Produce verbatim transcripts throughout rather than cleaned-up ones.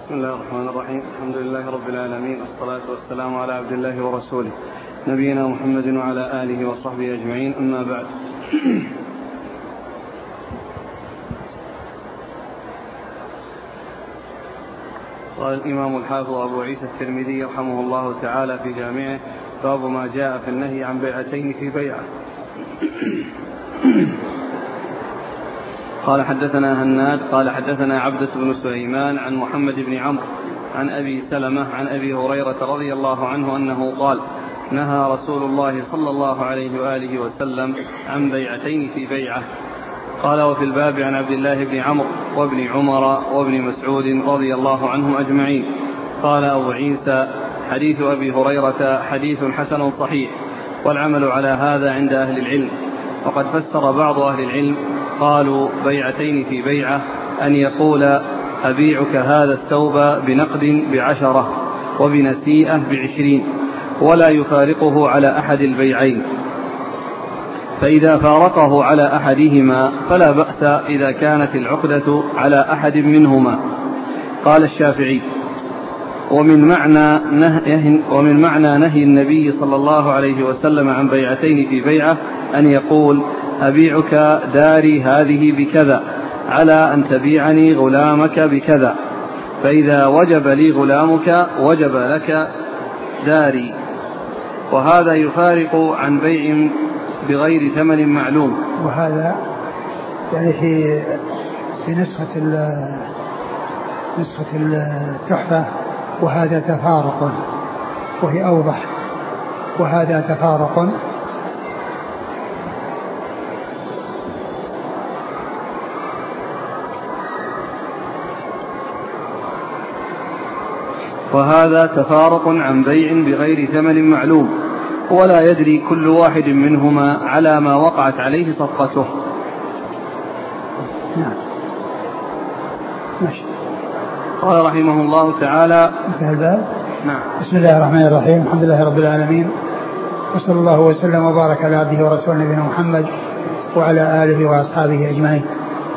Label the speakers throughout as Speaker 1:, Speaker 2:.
Speaker 1: بسم الله الرحمن الرحيم. الحمد لله رب العالمين، والصلاة والسلام على عبد الله ورسوله نبينا محمد وعلى آله وصحبه أجمعين، أما بعد. قال الإمام الحافظ أبو عيسى الترمذي رحمه الله تعالى في جامعه: باب ما جاء في النهي عن بيعتين في بيعة. قال حدثنا هناد قال حدثنا عبدة بن سليمان عن محمد بن عمرو عن أبي سلمة عن أبي هريرة رضي الله عنه أنه قال: نهى رسول الله صلى الله عليه وآله وسلم عن بيعتين في بيعة. قال: وفي الباب عن عبد الله بن عمرو وابن عمر وابن مسعود رضي الله عنهم أجمعين. قال أبو عيسى: حديث أبي هريرة حديث حسن صحيح، والعمل على هذا عند أهل العلم. وقد فسر بعض أهل العلم قالوا: بيعتين في بيعة أن يقول: أبيعك هذا الثوب بنقد بعشرة وبنسيئة بعشرين، ولا يفارقه على أحد البيعين، فإذا فارقه على أحدهما فلا بأس إذا كانت العقدة على أحد منهما. قال الشافعي: ومن معنى نهي, ومن معنى نهي النبي صلى الله عليه وسلم عن بيعتين في بيعة أن يقول: أبيعك داري هذه بكذا على أن تبيعني غلامك بكذا، فإذا وجب لي غلامك وجب لك داري. وهذا يفارق عن بيع بغير ثمن معلوم.
Speaker 2: وهذا يعني في في نسخة نسخة التحفة: وهذا تفارق، وهي أوضح: وهذا تفارق.
Speaker 1: وهذا تفارق عن بيع بغير ثمن معلوم، ولا يدري كل واحد منهما على ما وقعت عليه صفقته.
Speaker 2: نعم. ماشي.
Speaker 1: قال رحمه الله تعالى:
Speaker 2: انتهى الباب.
Speaker 1: نعم.
Speaker 2: بسم الله الرحمن الرحيم. الحمد لله رب العالمين، وصلى الله وسلم وبارك على عبده ورسوله نبينا محمد وعلى آله وأصحابه أجمعين.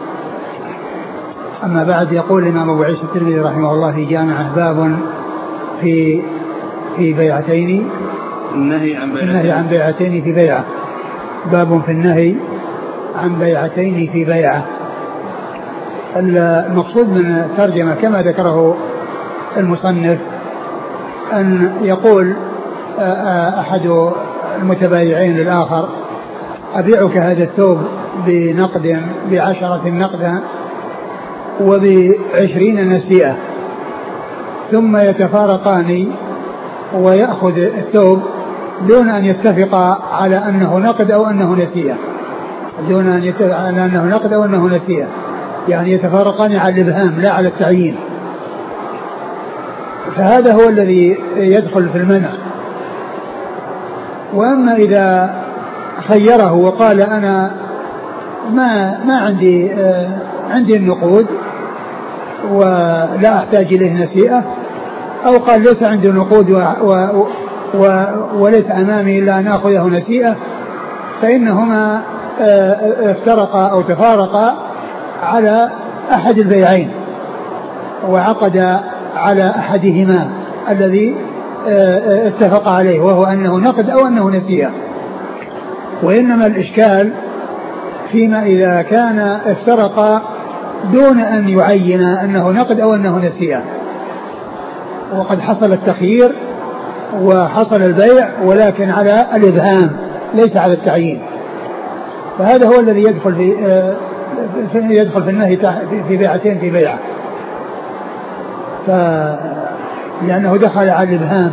Speaker 2: أما بعد، يقول الإمام أبو عيسى الترمذي رحمه الله في جامعه: باب في في بيعتين
Speaker 1: النهي عن بيعتين,
Speaker 2: النهي عن بيعتين في بيعة. باب في النهي عن بيعتين في بيعة. المقصود من الترجمة كما ذكره المصنف أن يقول أحد المتبايعين للآخر: أبيعك هذا الثوب بنقد بعشرة نقدا وبعشرين نسيئة، ثم يتفارقان ويأخذ الثوب دون أن يتفقا على أنه نقد أو أنه نسيئة، دون أن يتفق على أنه نقد أو أنه نسيئة، يعني يتفارقان على الإبهام لا على التعيين. فهذا هو الذي يدخل في المنع. وأما إذا خيره وقال: أنا ما ما عندي آه عندي النقود ولا أحتاج إليه نسيئة، أو قال: ليس عندي نقود و و و وليس أمامي إلا أن أخذه نسيئة، فإنهما افترقا أو تفارقا على أحد البيعين، وعقد على أحدهما الذي اتفق عليه، وهو أنه نقد أو أنه نسيئة. وإنما الإشكال فيما إذا كان افترقا دون أن يعين أنه نقد أو أنه نسيئة، وقد حصل التخيير وحصل البيع، ولكن على الإبهام ليس على التعيين. فهذا هو الذي يدخل في يدخل في النهي في بيعتين في بيعة، لأنه دخل على الإبهام.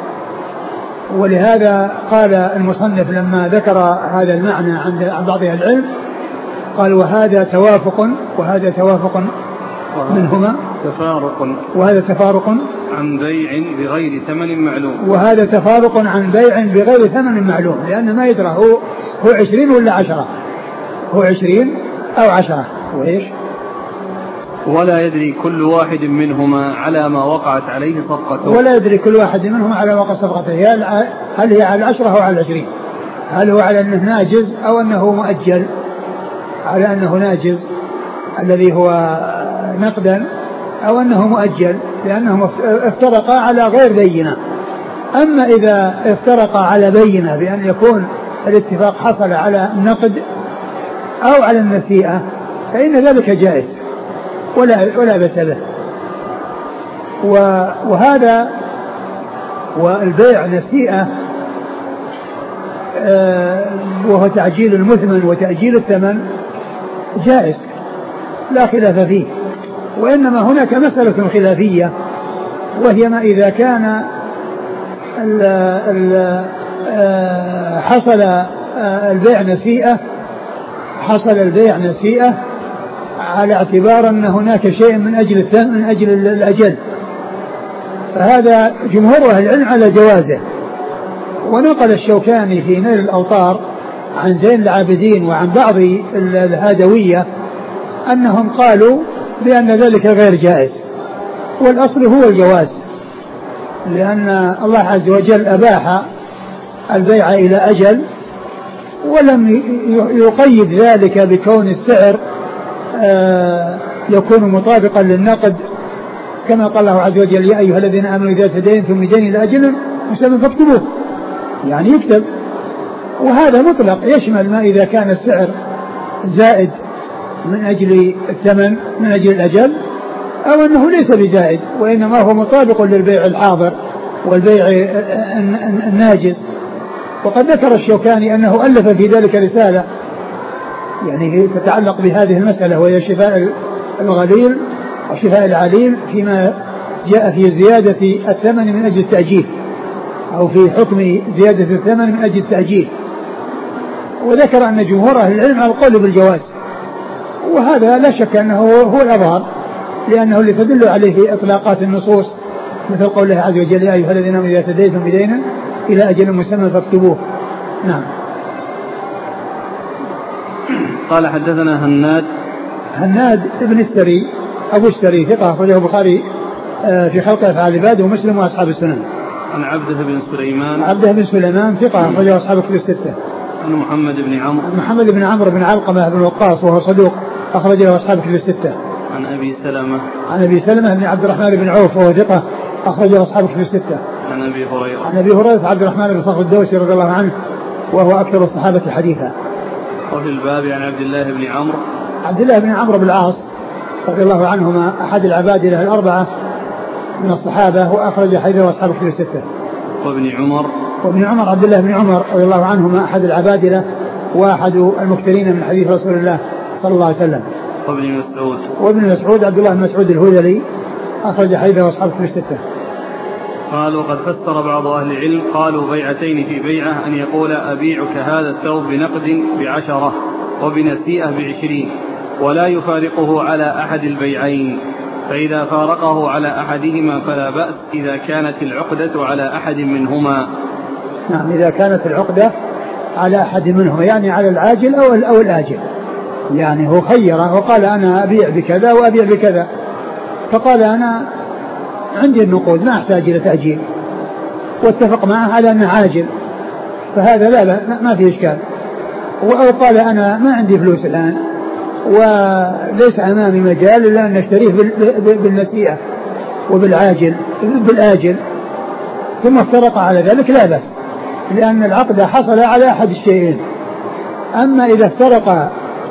Speaker 2: ولهذا قال المصنف لما ذكر هذا المعنى عند بعض أهل العلم قال: وهذا توافق وهذا توافق منهما
Speaker 1: تفارق
Speaker 2: وهذا تفارق
Speaker 1: عن بيع بغير ثمن معلوم
Speaker 2: وهذا تفارق عن بيع بغير ثمن معلوم، لأن ما يدرى هو هو عشرين ولا عشرة، هو عشرين أو عشرة، وإيش؟
Speaker 1: ولا يدري كل واحد منهما على ما وقعت عليه صفقته
Speaker 2: ولا يدري كل واحد منهما على ما وقعت صفقته، هل هي على العشرة أو على العشرين، هل هو على أنه ناجز أو أنه مؤجل، على أنه ناجز الذي هو نقدا أو أنه مؤجل لأنهم افترقا على غير بينة. أما إذا افترقا على بينة بأن يكون الاتفاق حصل على النقد أو على النسيئة فإن ذلك جائز ولا ولا بأس به. وهذا والبيع نسيئة وهو تعجيل المثمن وتأجيل الثمن جائز لا خلاف فيه. وإنما هناك مسألة خلافية وهي ما إذا كان ال ال حصل البيع نسيئة حصل البيع نسيئة على اعتبار أن هناك شيء من أجل الثمن من أجل الأجل، فهذا جمهور أهل العلم على جوازه. ونقل الشوكاني في نيل الأوطار عن زين العابدين وعن بعض الهادوية أنهم قالوا بأن ذلك غير جائز، والأصل هو الجواز، لأن الله عز وجل أباح البيع إلى أجل ولم يقيد ذلك بكون السعر يكون مطابقا للنقد، كما قال الله عز وجل يا أيها الذين آمنوا إذا تداينتم بدين إلى أجل مسمى فاكتبوه، يعني يكتب. وهذا مطلق يشمل ما إذا كان السعر زائد من أجل الثمن من أجل الأجل أو أنه ليس بزائد وإنما هو مطابق للبيع الحاضر والبيع الناجز. وقد ذكر الشوكاني أنه ألف في ذلك رسالة يعني تتعلق بهذه المسألة وهي شفاء الغليل وشفاء العليل فيما جاء في زيادة الثمن من أجل التأجيل أو في حكم زيادة الثمن من أجل التأجيل. وذكر أن جمهور أهل العلم على القول بالجواز، وهذا لا شك أنه هو الأظهر لأنه اللي تدل عليه إطلاقات النصوص مثل قول الله عز وجل يا أيها الذين آمنوا إذا تداينتم بدين إلى أجل مسمى فاكتبوه. نعم.
Speaker 1: قال حدثنا هناد
Speaker 2: هناد ابن السري أبو السري ثقة أخرجه البخاري في خلق أفعال العباد ومسلم وأصحاب السنن.
Speaker 1: عن عبده بن سليمان
Speaker 2: عبده بن سليمان ثقة أخرجه أصحاب الكتب الستة.
Speaker 1: عن محمد بن عمرو
Speaker 2: محمد بن عمرو بن علقمة بن وقاص وهو صدوق أخرجه أصحاب الكتب الستة.
Speaker 1: عن أبي سلمة
Speaker 2: عن أبي سلمة بن عبد الرحمن بن عوف وهو ثقة أخرجه أصحاب الكتب الستة.
Speaker 1: عن أبي هريرة
Speaker 2: عن أبي هريرة عبد الرحمن بن صخر الدوسي رضي الله عنه وهو أكثر الصحابة حديثا.
Speaker 1: وفي الباب عن عبد الله بن عمرو
Speaker 2: عبد الله بن عمرو بن العاص رضي الله عنهما أحد العبادلة الأربعة من الصحابة وأخرج حديثه أصحاب الكتب الستة.
Speaker 1: وابن عمر
Speaker 2: وابن عمر عبد الله بن عمر رضي الله عنهما أحد العبادلة وأحد المكثرين من حديث رسول الله صلى الله عليه وسلم.
Speaker 1: وابن مسعود
Speaker 2: وابن مسعود عبد الله بن مسعود الهذلي أخرج حديثه أصحاب الكتب الستة.
Speaker 1: قالوا قد فسر بعض أهل العلم قالوا بيعتين في بيعة أن يقول أبيعك هذا الثوب بنقد بعشرة وبنسيئة بعشرين ولا يفارقه على أحد البيعين، فإذا فارقه على أحدهما فلا بأس إذا كانت العقدة على أحد منهما.
Speaker 2: نعم إذا كانت العقدة على أحد منهما يعني على العاجل أو أو الآجل، يعني هو خيره وقال أنا أبيع بكذا وأبيع بكذا، فقال أنا عندي النقود ما أحتاج إلى تأجيل واتفق معه على أنه عاجل، فهذا لا لا ما فيه إشكال. أو قال أنا ما عندي فلوس الآن وليس أمامي مجال إلا أن نشتريه بالنسيئة وبالعاجل بالآجل ثم افترق على ذلك لا بأس، لأن العقد حصل على أحد الشيئين. أما إذا افترق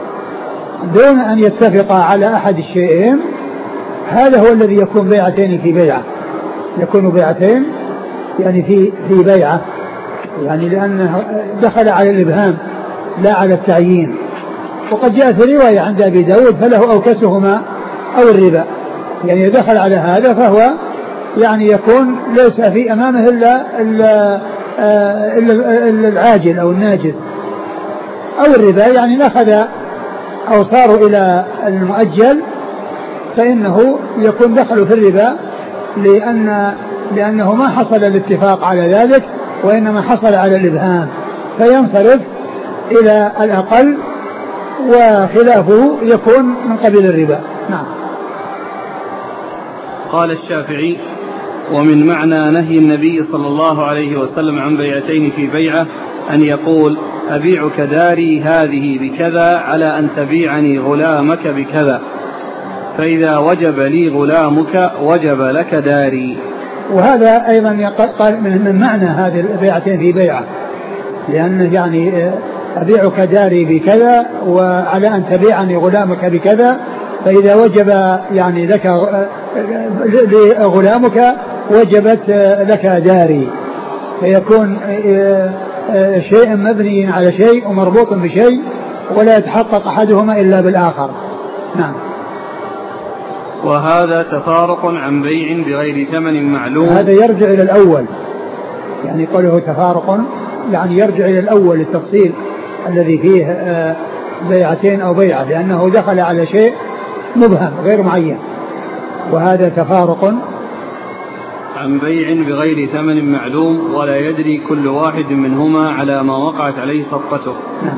Speaker 2: دون أن يتفق على أحد الشيئين هذا هو الذي يكون بيعتين في بيعة، يكون بيعتين يعني في في بيعة، يعني لأنه دخل على الإبهام لا على التعيين. وقد جاء في رواية عند أبي داود فله أوكسهما أو الربا، يعني دخل على هذا فهو يعني يكون ليس في أمامه إلا, إلا, إلا العاجل أو الناجز أو الربا، يعني نأخذ أو صاروا إلى المؤجل فإنه يكون دخل في الربا لأن لأنه ما حصل الاتفاق على ذلك وإنما حصل على الإبهام، فينصرف إلى الأقل وخلافه يكون من قبيل الربا. نعم.
Speaker 1: قال الشافعي ومن معنى نهي النبي صلى الله عليه وسلم عن بيعتين في بيعة أن يقول أبيعك داري هذه بكذا على أن تبيعني غلامك بكذا. فإذا وجب لي غلامك وجب لك داري.
Speaker 2: وهذا أيضا قال من معنى هذه البيعتين في بيعة، لأنه يعني أبيعك داري بكذا وعلى أن تبيعني غلامك بكذا، فإذا وجب يعني لك غلامك وجبت لك داري، فيكون شيء مبني على شيء ومربوط بشيء ولا يتحقق أحدهما إلا بالآخر. نعم.
Speaker 1: وهذا تفارق عن بيع بغير ثمن معلوم.
Speaker 2: هذا يرجع إلى الأول، يعني قوله تفارق يعني يرجع إلى الأول التفصيل الذي فيه بيعتين أو بيعة، لأنه دخل على شيء مبهم غير معين. وهذا تفارق
Speaker 1: عن بيع بغير ثمن معلوم ولا يدري كل واحد منهما على ما وقعت عليه صفقته.
Speaker 2: نعم.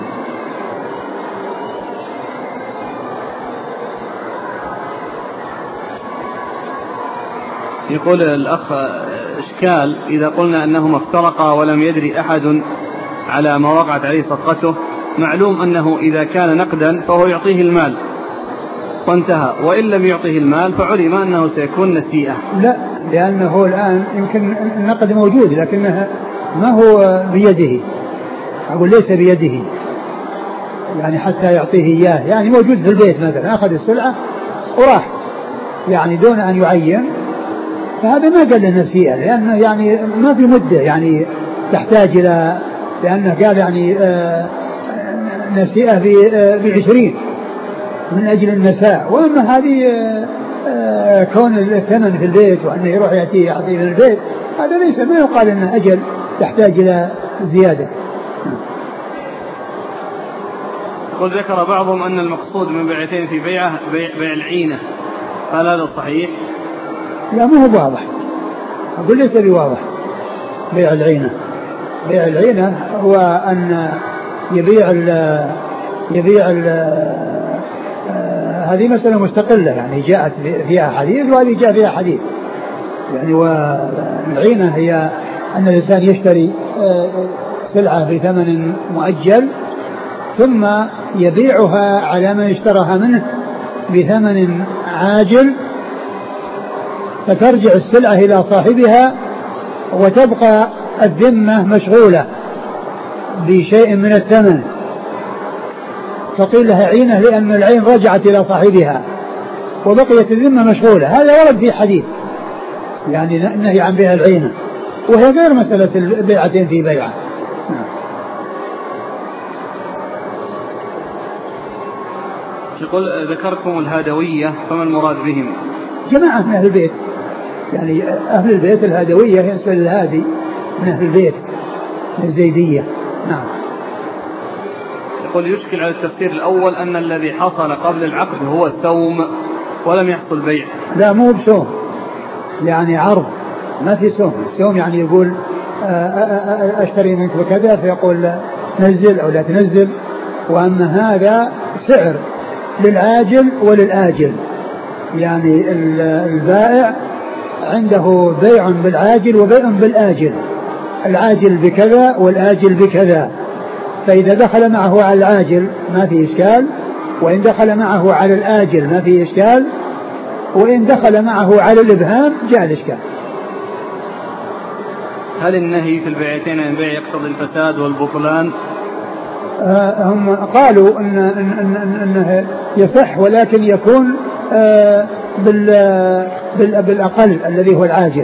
Speaker 1: يقول الأخ إشكال إذا قلنا أنهما افترقا ولم يدري أحد على ما وقعت عليه صفقته، معلوم أنه إذا كان نقدا فهو يعطيه المال وانتهى، وإن لم يعطيه المال فعلم أنه سيكون نسيئة.
Speaker 2: لا، لأنه الآن يمكن النقد موجود لكنه ما هو بيده، أقول ليس بيده يعني حتى يعطيه إياه، يعني موجود في البيت مثلا أخذ السلعة وراح يعني دون أن يعين، فهذا ما قال له نسيئة، لأنه يعني ما في مدة يعني تحتاج إلى، لأنه قال يعني نسيئة بعشرين من أجل النساء. وأما هذه كون الثمن في البيت وأنه يروح يأتي يعطيه في البيت، هذا ليس ما يقال أنه أجل تحتاج إلى زيادة.
Speaker 1: قل ذكر بعضهم أن المقصود من بيعتين في بيعة بيع, بيع العينة، هل هذا صحيح؟
Speaker 2: لا، ما هو واضح، أقول ليس بواضح. بيع العينة بيع العينة هو أن يبيع ال يبيع ال هذه مسألة مستقلة، يعني جاءت فيها حديث وهذه جاء فيها حديث يعني. والعينة هي أن الإنسان يشتري سلعة بثمن مؤجل ثم يبيعها على من اشتراها منه بثمن عاجل، فترجع السلعة إلى صاحبها وتبقى الذمة مشغولة بشيء من الثمن، فقيل لها عينة لأن العين رجعت إلى صاحبها وبقيت الذمة مشغولة. هذا ورد في حديث يعني نهي عن بيع العينة، وهي غير مسألة البيعتين في بيعة.
Speaker 1: يقول ذكرتم الهادوية، فما المراد بهم؟
Speaker 2: جماعة من أهل البيت، يعني أهل البيت الهادوية ينسبة للهادي من أهل البيت من الزيدية. نعم.
Speaker 1: يقول يشكل على التفسير الأول أن الذي حصل قبل العقد هو الثوم ولم يحصل بيع.
Speaker 2: لا، مو بسوم، يعني عرض، ما في سوم. السوم يعني يقول أشتري منك بكذا فيقول نزل أو لا تنزل، وأما هذا سعر للعاجل وللآجل، يعني البائع عنده بيع بالعاجل وبيع بالآجل، العاجل بكذا والآجل بكذا، فإذا دخل معه على العاجل ما في إشكال، وإن دخل معه على الآجل ما في إشكال، وإن دخل معه على الإبهام جاء الإشكال.
Speaker 1: هل النهي في البيعتين عن البيع يقتضي الفساد والبطلان؟
Speaker 2: آه هم قالوا إن إن إنه يصح، ولكن يكون آه بال بال بالأقل الذي هو العاجل.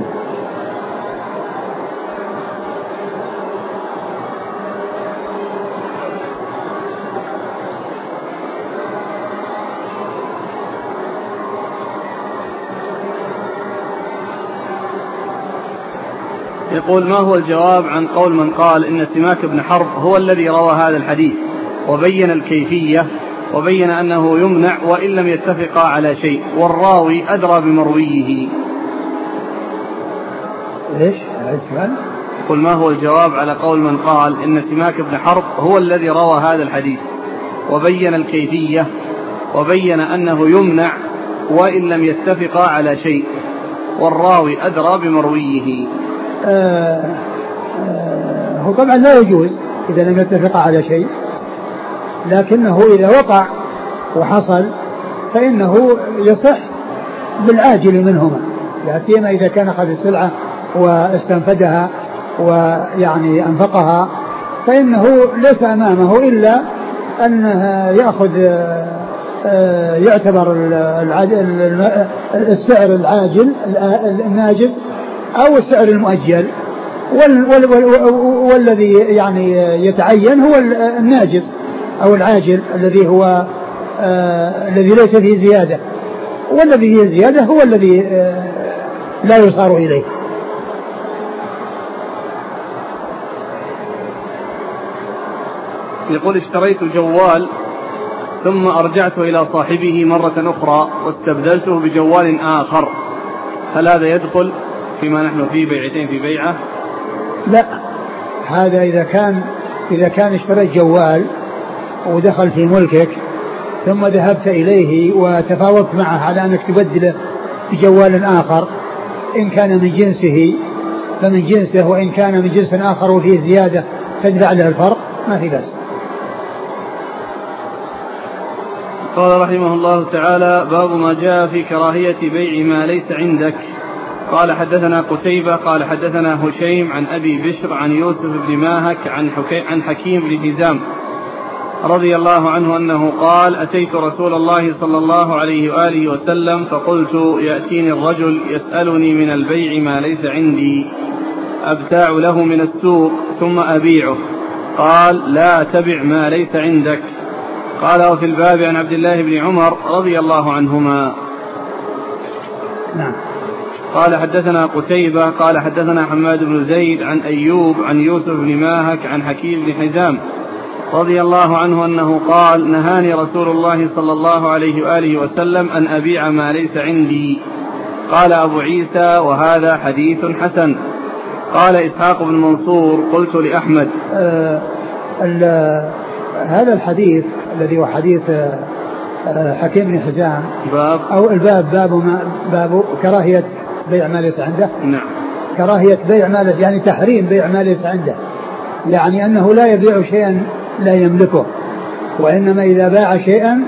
Speaker 1: يقول ما هو الجواب عن قول من قال إن سماك بن حرب هو الذي روى هذا الحديث وبين الكيفية وبين أنه يمنع وإن لم يتفقا على شيء والراوي أدرى بمرويه؟
Speaker 2: ليش؟
Speaker 1: يقول ما هو الجواب على قول من قال إن سماك بن حرب هو الذي روى هذا الحديث وبين الكيفية وبين أنه يمنع وإن لم يتفقا على شيء والراوي أدرى بمرويه؟
Speaker 2: آه آه هو طبعا لا يجوز إذا لم يتفق على شيء، لكنه إذا وقع وحصل فإنه يصح بالعاجل منهما، لا سيما إذا كان أخذ السلعة واستنفدها ويعني أنفقها، فإنه ليس أمامه إلا أن يأخذ يعتبر السعر العاجل الناجز أو السعر المؤجل، والذي يعني يتعين هو الناجز أو العاجل الذي هو الذي ليس فيه زيادة، والذي فيه زيادة هو الذي لا يصار إليه.
Speaker 1: يقول اشتريت جوال ثم أرجعته إلى صاحبه مرة أخرى واستبدلته بجوال آخر، هل هذا يدخل فيما نحن فيه بيعتين في بيعة؟
Speaker 2: لا، هذا إذا كان إذا كان اشتريت جوال ودخل في ملكك ثم ذهبت إليه وتفاوضت معه على أنك تبدله بجوال آخر، إن كان من جنسه فمن جنسه، وإن كان من جنس آخر وفيه زيادة تدفع له الفرق، ما في بأس.
Speaker 1: قال رحمه الله تعالى: باب ما جاء في كراهية بيع ما ليس عندك. قال حدثنا قتيبة قال حدثنا هشيم عن أبي بشر عن يوسف بن ماهك عن, عن حكيم بن حزام رضي الله عنه أنه قال: أتيت رسول الله صلى الله عليه وآله وسلم فقلت: يأتيني الرجل يسألني من البيع ما ليس عندي، أبتاع له من السوق ثم أبيعه. قال: لا تبع ما ليس عندك. قال: وفي الباب عن عبد الله بن عمر رضي الله عنهما.
Speaker 2: نعم.
Speaker 1: قال حدثنا قتيبة قال حدثنا حماد بن زيد عن أيوب عن يوسف بن ماهك عن حكيم بن حزام رضي الله عنه أنه قال: نهاني رسول الله صلى الله عليه وآله وسلم أن أبيع ما ليس عندي. قال أبو عيسى: وهذا حديث حسن. قال إسحاق بن منصور: قلت لأحمد
Speaker 2: آه هذا الحديث الذي هو حديث آه حكيم بن حزام
Speaker 1: باب
Speaker 2: أو الباب باب, ما باب كراهية بيع ما ليس عنده.
Speaker 1: نعم.
Speaker 2: كراهية بيع ما ليس يعني تحريم بيع ما ليس عنده، يعني أنه لا يبيع شيئا لا يملكه، وإنما إذا باع شيئا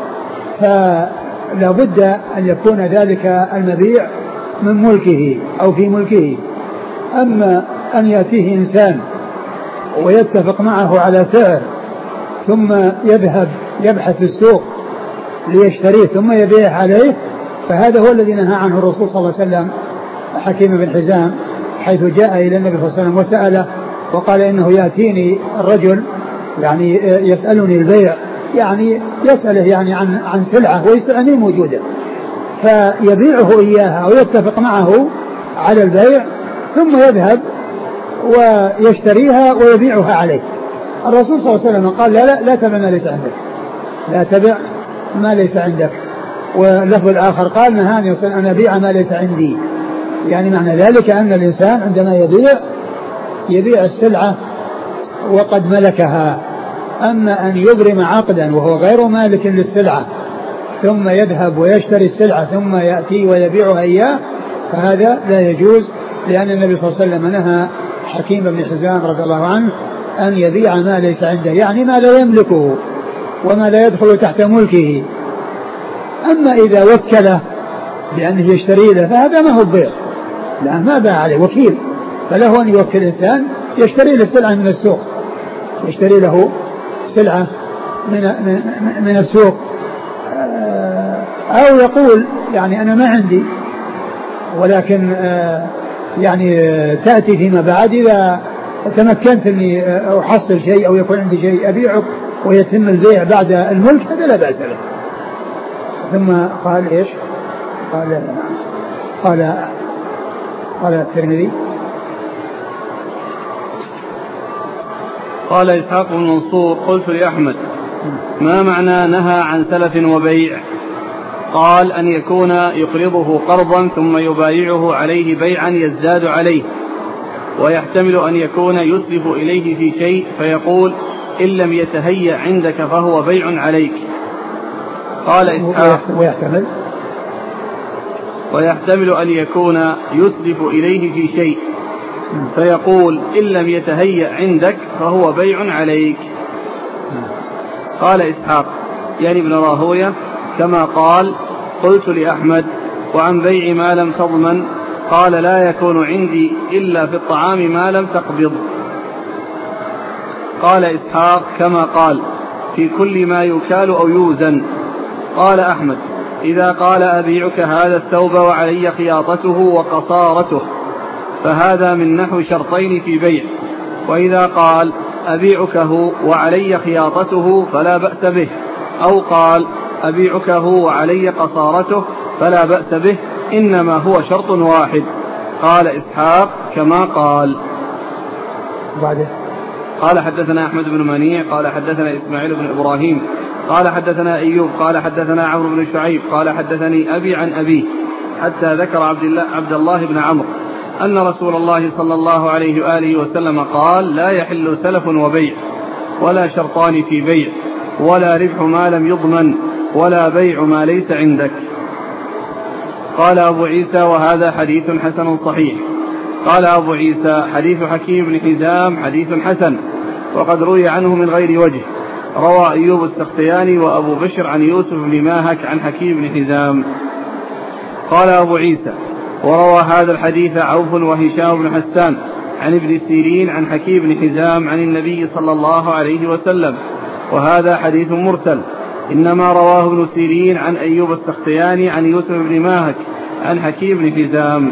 Speaker 2: فلا بد أن يكون ذلك المبيع من ملكه أو في ملكه. أما أن يأتيه إنسان ويتفق معه على سعر ثم يذهب يبحث في السوق ليشتريه ثم يبيع عليه، فهذا هو الذي نهى عنه الرسول صلى الله عليه وسلم حكيم بن حزام، حيث جاء إلى النبي صلى الله عليه وسلم وسأله وقال: إنه يأتيني الرجل يعني يسألني البيع، يعني يسأله يعني عن عن سلعة ويسألني موجودة، فيبيعه إياها أو يتفق معه على البيع ثم يذهب ويشتريها ويبيعها عليه. الرسول صلى الله عليه وسلم قال: لا لا لا تبع ما ليس عندك، لا تبع ما ليس عندك. واللفظ الآخر قال: نهاني أن أبيع ما ليس عندي، يعني معنى ذلك أن الإنسان عندما يبيع يبيع السلعة وقد ملكها. أما أن يبرم عقدا وهو غير مالك للسلعة ثم يذهب ويشتري السلعة ثم يأتي ويبيعها إياه، فهذا لا يجوز، لأن النبي صلى الله عليه وسلم نهى حكيم بن حزام رضي الله عنه أن يبيع ما ليس عنده، يعني ما لا يملكه وما لا يدخل تحت ملكه. أما إذا وكله بأنه يشتري له فهذا ما هو بيع، لا ما باع عليه وكيل، فله أن يوكل إنسان يشتري له سلعة من السوق، يشتري له سلعة من من السوق، أو يقول يعني أنا ما عندي ولكن يعني تأتي فيما بعد إذا تمكنت أني أحصل شيء أو يكون عندي شيء أبيعه ويتم البيع بعد الملك، هذا لا بأس له. ثم قال إيش؟ قال قال قال الترمذي
Speaker 1: قال إسحاق بن منصور: قلت لأحمد: ما معنى نهى عن سلف وبيع؟ قال: أن يكون يقرضه قرضا ثم يبايعه عليه بيعا يزداد عليه، ويحتمل أن يكون يسلف إليه في شيء فيقول: إن لم يتهيأ عندك فهو بيع عليك. قال إسحاق:
Speaker 2: ويحتمل
Speaker 1: ويحتمل أن يكون يسلف إليه في شيء فيقول: إن لم يتهيأ عندك فهو بيع عليك. قال إسحاق يعني ابن راهوية: كما قال قلت لأحمد وعن بيع ما لم تضمن قال لا يكون عندي إلا في الطعام ما لم تقبض. قال إسحاق كما قال في كل ما يكال أو يوزن. قال أحمد إذا قال أبيعك هذا الثوب وعلي خياطته وقصارته فهذا من نحو شرطين في بيع، وإذا قال أبيعكه وعلي خياطته فلا بأس به، أو قال أبيعكه وعلي قصارته فلا بأس به، إنما هو شرط واحد. قال إسحاق كما قال.
Speaker 2: بعده
Speaker 1: قال حدثنا أحمد بن منيع قال حدثنا إسماعيل بن إبراهيم قال حدثنا أيوب قال حدثنا عمرو بن شعيب قال حدثني أبي عن أبيه حتى ذكر عبد الله, عبد الله بن عمرو أن رسول الله صلى الله عليه وآله وسلم قال لا يحل سلف وبيع ولا شرطان في بيع ولا ربح ما لم يضمن ولا بيع ما ليس عندك. قال أبو عيسى وهذا حديث حسن صحيح. قال أبو عيسى حديث حكيم بن حزام حديث حسن وقد روي عنه من غير وجه، روى أيوب السختياني وأبو بشر عن يوسف بن ماهك عن حكيم بن حزام. قال أبو عيسى وروى هذا الحديث عوف وهشام بن حسان عن ابن سيرين عن حكيم بن حزام عن النبي صلى الله عليه وسلم، وهذا حديث مرسل، إنما رواه ابن سيرين عن أيوب السختياني عن يوسف بن ماهك عن حكيم بن حزام.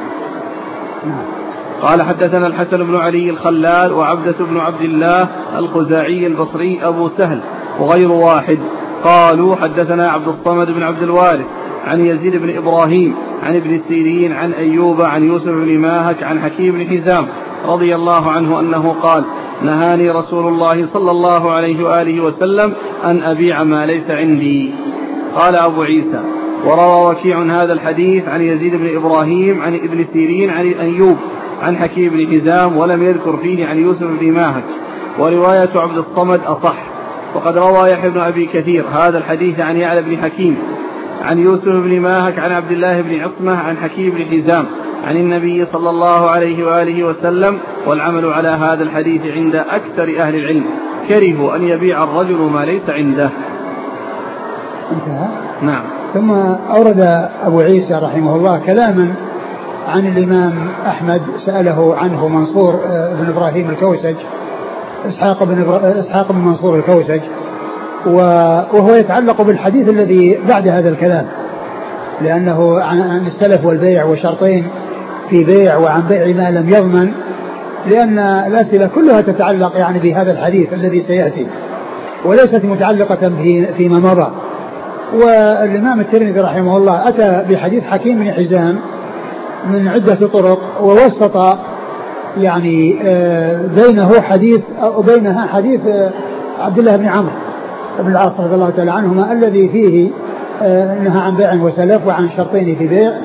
Speaker 1: قال حدثنا الحسن بن علي الخلال وعبدة بن عبد الله الخزاعي البصري أبو سهل وغير واحد قالوا حدثنا عبد الصمد بن عبد الوارث عن يزيد بن إبراهيم عن ابن سيرين عن أيوب عن يوسف بن ماهك عن حكيم بن حزام رضي الله عنه أنه قال نهاني رسول الله صلى الله عليه وآله وسلم أن أبيع ما ليس عندي. قال أبو عيسى وروى وكيع هذا الحديث عن يزيد بن إبراهيم عن ابن سيرين عن أيوب عن حكيم بن حزام ولم يذكر فيه عن يوسف بن ماهك، ورواية عبد الصمد أصح. وقد روى يحيى بن أبي كثير هذا الحديث عن يعلى بن حكيم عن يوسف بن ماهك عن عبد الله بن عصمة عن حكيم بن حزام عن النبي صلى الله عليه وآله وسلم، والعمل على هذا الحديث عند أكثر أهل العلم، كرهوا أن يبيع الرجل ما ليس عنده.
Speaker 2: انتهى.
Speaker 1: نعم.
Speaker 2: ثم أورد أبو عيسى رحمه الله كلاما عن الإمام أحمد سأله عنه منصور بن إبراهيم الكوسج إسحاق بن, إسحاق بن منصور الكوسج، وهو يتعلق بالحديث الذي بعد هذا الكلام، لأنه عن السلف والبيع وشرطين في بيع وعن بيع ما لم يضمن، لأن الأسئلة كلها تتعلق يعني بهذا الحديث الذي سيأتي وليست متعلقة فيما مضى. والإمام الترمذي رحمه الله أتى بحديث حكيم بن حزام من عدة طرق ووسط يعني بينه حديث أو بينها حديث عبد الله بن عمرو بن العاص رضي الله تعالى عنهما الذي فيه نهى عن بيع وسلف وعن شرطين في بيع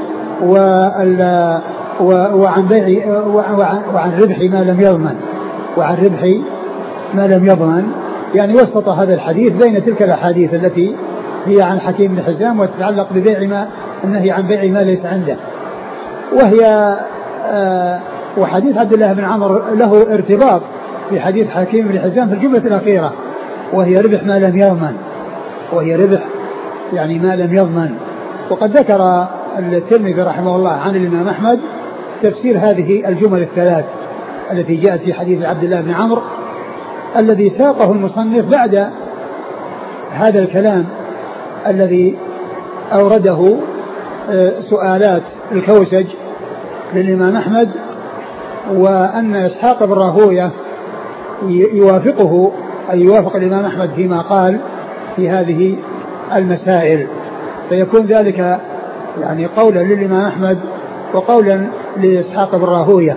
Speaker 2: وعن بيع وعن ربح ما لم يضمن وعن ربح ما لم يضمن، يعني وسط هذا الحديث بين تلك الأحاديث التي هي عن حكيم بن حزام وتتعلق ببيع ما النهي عن بيع ما ليس عنده، وهي آه وحديث عبد الله بن عمرو له ارتباط بحديث حكيم بن حزام في الجملة الأخيرة، وهي ربح ما لم يضمن وهي ربح يعني ما لم يضمن. وقد ذكر الترمذي رحمه الله عن الإمام أحمد تفسير هذه الجمل الثلاث التي جاءت في حديث عبد الله بن عمرو الذي ساقه المصنف بعد هذا الكلام الذي أورده سؤالات الكوسج للإمام أحمد، وأن إسحاق بن راهوية يوافقه أي يوافق الإمام أحمد فيما قال في هذه المسائل، فيكون ذلك يعني قولا للإمام أحمد وقولا لإسحاق بن راهوية.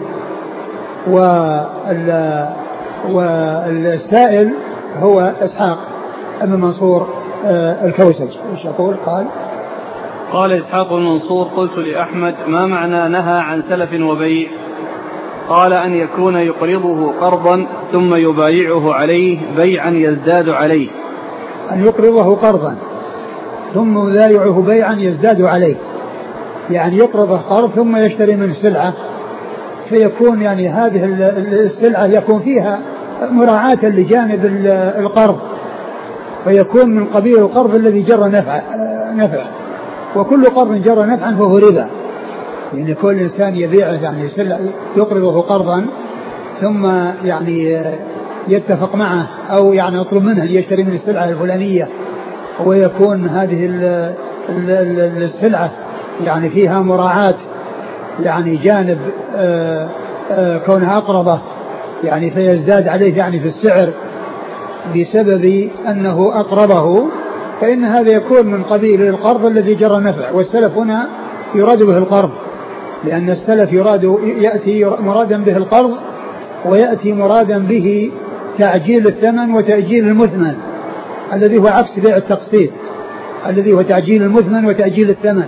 Speaker 2: والسائل هو إسحاق بن منصور الكوسج. ايش يقول؟ قال
Speaker 1: قال إسحاق بن منصور قلت لأحمد ما معنى نهى عن سلف وبيع؟ قال أن يكون يقرضه قرضا ثم يبايعه عليه بيعا يزداد عليه.
Speaker 2: أن يقرضه قرضا ثم يبايعه بيعا يزداد عليه، يعني يقرضه قرض ثم يشتري منه سلعة، فيكون يعني هذه السلعة يكون فيها مراعاة لجانب القرض، فيكون من قبيل القرض الذي جر نفع نفع وكل قرض جر نفعا فهو ربا. يعني كل إنسان يبيع يعني سلع يقرضه قرضا ثم يعني يتفق معه أو يعني يطلب منه أن يشتري من السلعة الفلانية ويكون هذه السلعة يعني فيها مراعاة يعني جانب آآ آآ كونها أقرضه يعني فيزداد عليه يعني في السعر بسبب أنه أقرضه، فإن هذا يكون من قبيل القرض الذي جرى نفع. والسلف هنا يراد به القرض، لأن السلف يراد يأتي مرادا به القرض ويأتي مرادا به تعجيل الثمن وتأجيل المثمن الذي هو عكس بيع التقسيط الذي هو تعجيل المثمن وتأجيل الثمن.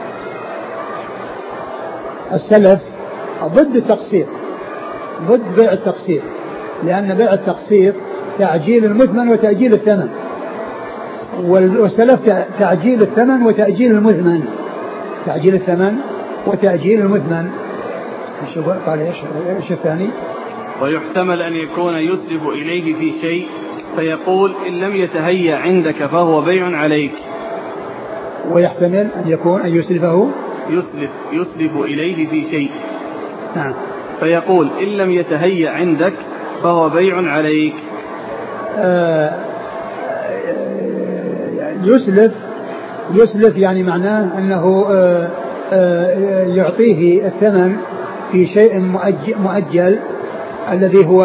Speaker 2: السلف ضد التقسيط ضد بيع التقسيط، لأن بيع التقسيط تعجيل المثمن وتأجيل الثمن، والسلف تعجيل الثمن وتأجيل المثمن تعجيل الثمن وتأجيل المثمن. قال ايش الثاني؟
Speaker 1: ويحتمل أن يكون يسلف إليه في شيء فيقول إن لم يتهيأ عندك فهو بيع عليك.
Speaker 2: ويحتمل أن يكون أن يسلفه
Speaker 1: يسلف يسلف إليه في شيء
Speaker 2: نعم
Speaker 1: فيقول إن لم يتهيأ عندك فهو بيع عليك.
Speaker 2: آه يسلف يسلف يعني معناه أنه آه آه يعطيه الثمن في شيء مؤجل, مؤجل الذي هو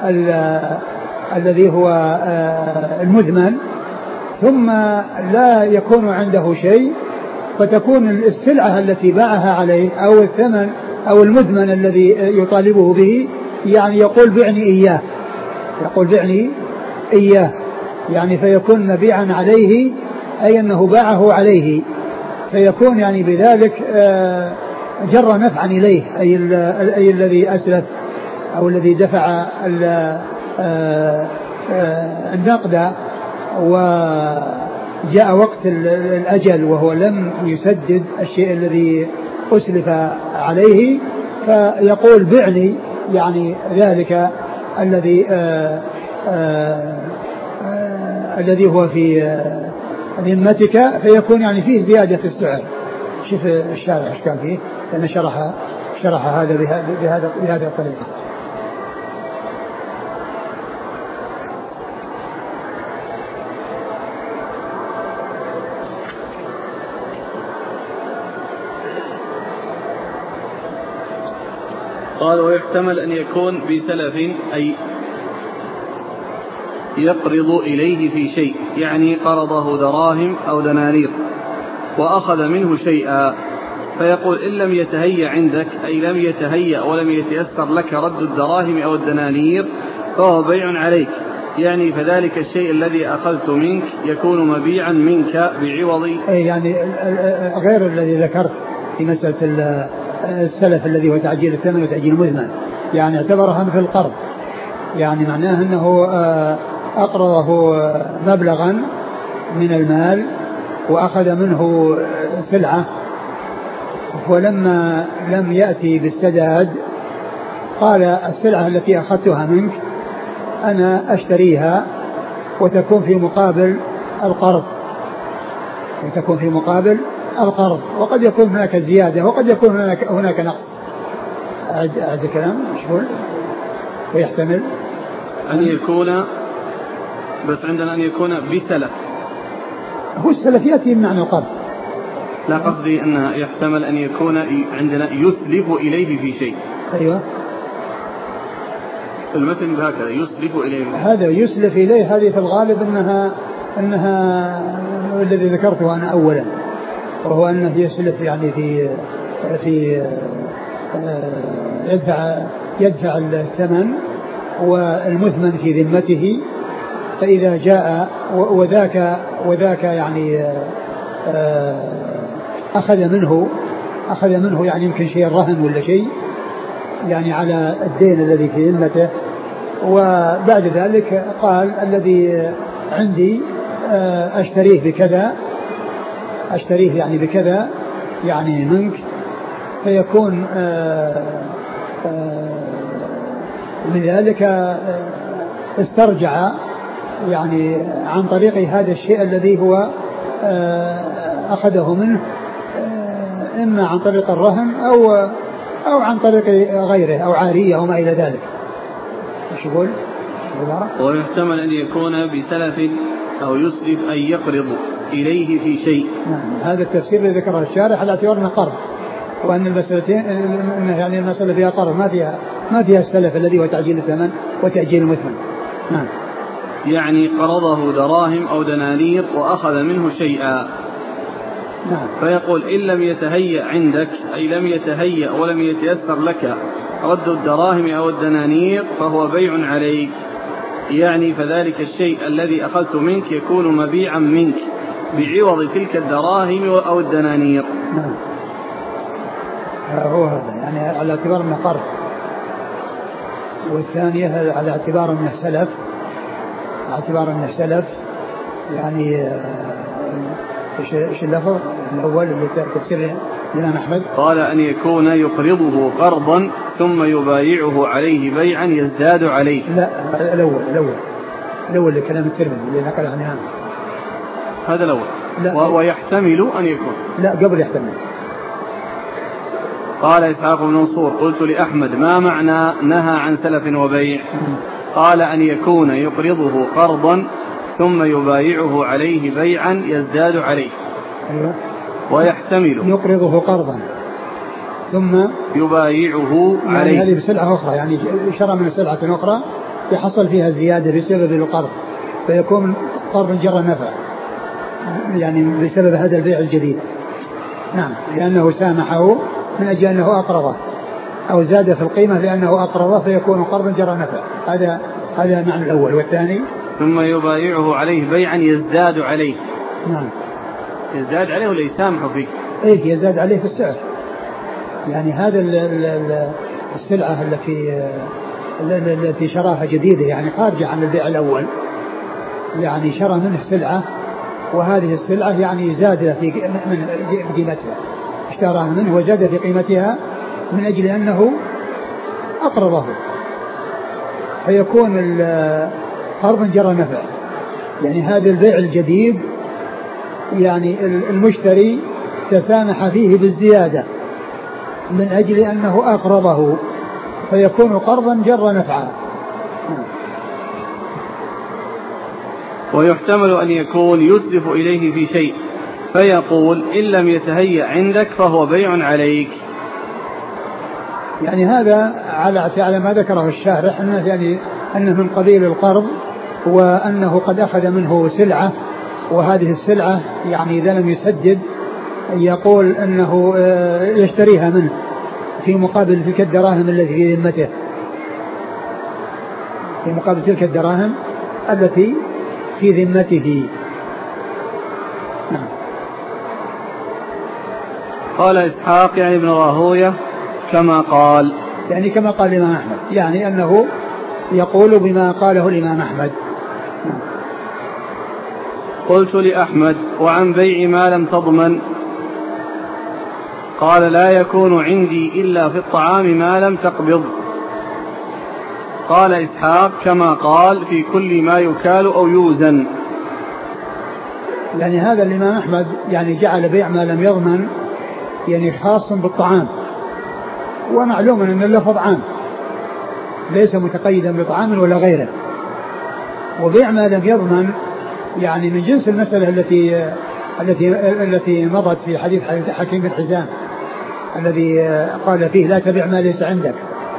Speaker 2: الذي هو آه المثمن، ثم لا يكون عنده شيء فتكون السلعة التي باعها عليه أو الثمن أو المثمن الذي يطالبه به يعني يقول بعني إياه يقول بعني إياه يعني فيكون مبيعا عليه أي أنه باعه عليه، فيكون يعني بذلك جر نفعا إليه أي, أي الذي أسلف أو الذي دفع النقد وجاء وقت الأجل وهو لم يسدد الشيء الذي أسلف عليه فيقول بعني يعني ذلك الذي آآ آآ آآ الذي هو في ذمتك، فيكون يعني فيه زيادة في السعر. شوف الشارع ايش كان فيه لأن شرح شرح هذا بهذا بهذه الطريقة.
Speaker 1: قال ويحتمل أن يكون بسلف أي يقرض إليه في شيء يعني قرضه دراهم أو دنانير وأخذ منه شيئا فيقول إن لم يتهيأ عندك أي لم يتهيأ ولم يتيسر لك رد الدراهم أو الدنانير فهو بيع عليك، يعني فذلك الشيء الذي أخذت منك يكون مبيعا منك بعوض.
Speaker 2: يعني غير الذي ذكرت في مسألة السلف الذي هو تعجيل الثمن وتأجيل المثمن يعني اعتبرها مثل القرض، يعني معناه أنه أقرضه مبلغا من المال وأخذ منه سلعة، ولما لم يأتي بالسداد قال السلعة التي أخذتها منك أنا أشتريها وتكون في مقابل القرض وتكون في مقابل القرض وقد يكون هناك زيادة وقد يكون هناك, هناك نقص. أعد, أعد الكلام مشغول. ويحتمل
Speaker 1: أن يكون بس عندنا أن يكون بسلف.
Speaker 2: هو السلف يأتي بمعنى القرض.
Speaker 1: لا قصدي أنه يحتمل أن يكون عندنا يسلف إليه في شيء.
Speaker 2: أيوة
Speaker 1: المتن هكذا يسلف إليه.
Speaker 2: هذا يسلف إليه هذه في الغالب أنها أنها الذي ذكرته أنا أولا وهو أنه يسلف يعني في في يدفع يدفع الثمن والمثمن في ذمته، فإذا جاء وذاك وذاك يعني أخذ منه أخذ منه يعني يمكن شيء رهن ولا شيء يعني على الدين الذي في ذمته، وبعد ذلك قال الذي عندي أشتريه بكذا أشتريه يعني بكذا يعني منك، فيكون من ذلك استرجع يعني عن طريق هذا الشيء الذي هو أخذه منه، إما عن طريق الرهن أو أو عن طريق غيره أو عارية أو ما إلى ذلك. ايش يقول؟
Speaker 1: ويحتمل أن يكون بسلف أو يسلف أن يقرض إليه في شيء.
Speaker 2: نعم، هذا التفسير الذي ذكره الشارح على اعتبار انه قرض، وأن المسألتين يعني المسألة فيها قرض، ما فيها ما فيها السلف الذي هو تعجيل الثمن وتأجيل المثمن. نعم.
Speaker 1: يعني قرضه دراهم أو دنانير وأخذ منه شيئا.
Speaker 2: نعم.
Speaker 1: فيقول إن لم يتهيأ عندك، أي لم يتهيأ ولم يتيسر لك رد الدراهم أو الدنانير فهو بيع عليك، يعني فذلك الشيء الذي أخذت منك يكون مبيعا منك بعوض تلك الدراهم أو الدنانير.
Speaker 2: نعم. هو هذا يعني على اعتبار أنه قرض، والثانية على اعتبار أنه سلف، على اعتبار أنه سلف يعني ايش اللفظ الأول اللي تفسير الإمام أحمد؟
Speaker 1: قال أن يكون يقرضه قرضا ثم يبايعه عليه بيعا يزداد عليه.
Speaker 2: لا الأول الأول الأول لكلام الترمذي اللي نقل عن الإمام،
Speaker 1: هذا الأول. ويحتمل أن يكون،
Speaker 2: لا قبل يحتمل.
Speaker 1: قال إسحاق بن منصور قلت لأحمد ما معنى نهى عن سلف وبيع؟ قال أن يكون يقرضه قرضا ثم يبايعه عليه بيعا يزداد عليه.
Speaker 2: أيوة.
Speaker 1: ويحتمل
Speaker 2: يقرضه قرضا ثم
Speaker 1: يبايعه
Speaker 2: يعني
Speaker 1: عليه،
Speaker 2: هذه بسلعة أخرى، يعني شرى من سلعة أخرى يحصل فيها زيادة بسبب القرض، فيكون قرض جر نفع يعني بسبب هذا البيع الجديد. نعم، لأنه سامحه من أجل أنه أقرضه، أو زاد في القيمة لأنه أقرضه فيكون قرضا جر نفع. هذا هذا المعنى الأول. والثاني
Speaker 1: ثم يبايعه عليه بيعا يزداد عليه.
Speaker 2: نعم،
Speaker 1: يزداد عليه ولا يسامحه فيه؟
Speaker 2: إيه يزداد عليه في السعر، يعني هذا السلعة التي التي شراها جديدة يعني خارجة عن البيع الأول، يعني شرى منه سلعة وهذه السلعة يعني زاد في من قيمتها، اشتراها منه وزاد في قيمتها من أجل أنه أقرضه، فيكون قرض جرى نفع. يعني هذا البيع الجديد يعني المشتري تسامح فيه بالزيادة من أجل أنه أقرضه، فيكون قرضا جر نفعا.
Speaker 1: ويحتمل أن يكون يسلف إليه في شيء فيقول إن لم يتهيأ عندك فهو بيع عليك.
Speaker 2: يعني هذا على ما ذكره الشارح أنه يعني أنه من قبيل القرض، وأنه قد أخذ منه سلعة، وهذه السلعة يعني إذا لم يسدد يقول أنه يشتريها منه في مقابل تلك الدراهم التي في ذمته، في مقابل تلك الدراهم التي في ذمته. نعم.
Speaker 1: قال إسحاق يعني ابن راهوية كما قال،
Speaker 2: يعني كما قال الإمام أحمد، يعني أنه يقول بما قاله الإمام أحمد. نعم.
Speaker 1: قلت لأحمد وعن بيع ما لم تضمن؟ قال لا يكون عندي إلا في الطعام ما لم تقبض. قال إسحاق كما قال في كل ما يكال أو يوزن.
Speaker 2: يعني هذا الإمام أحمد يعني جعل بيع ما لم يضمن يعني خاص بالطعام، ومعلوم أن اللفظ عام ليس متقيدا بطعام ولا غيره، وبيع ما لم يضمن يعني من جنس المسألة التي التي التي مضت في حديث حكيم بن حزام الذي قال فيه لا تبيع ما ليس عندك،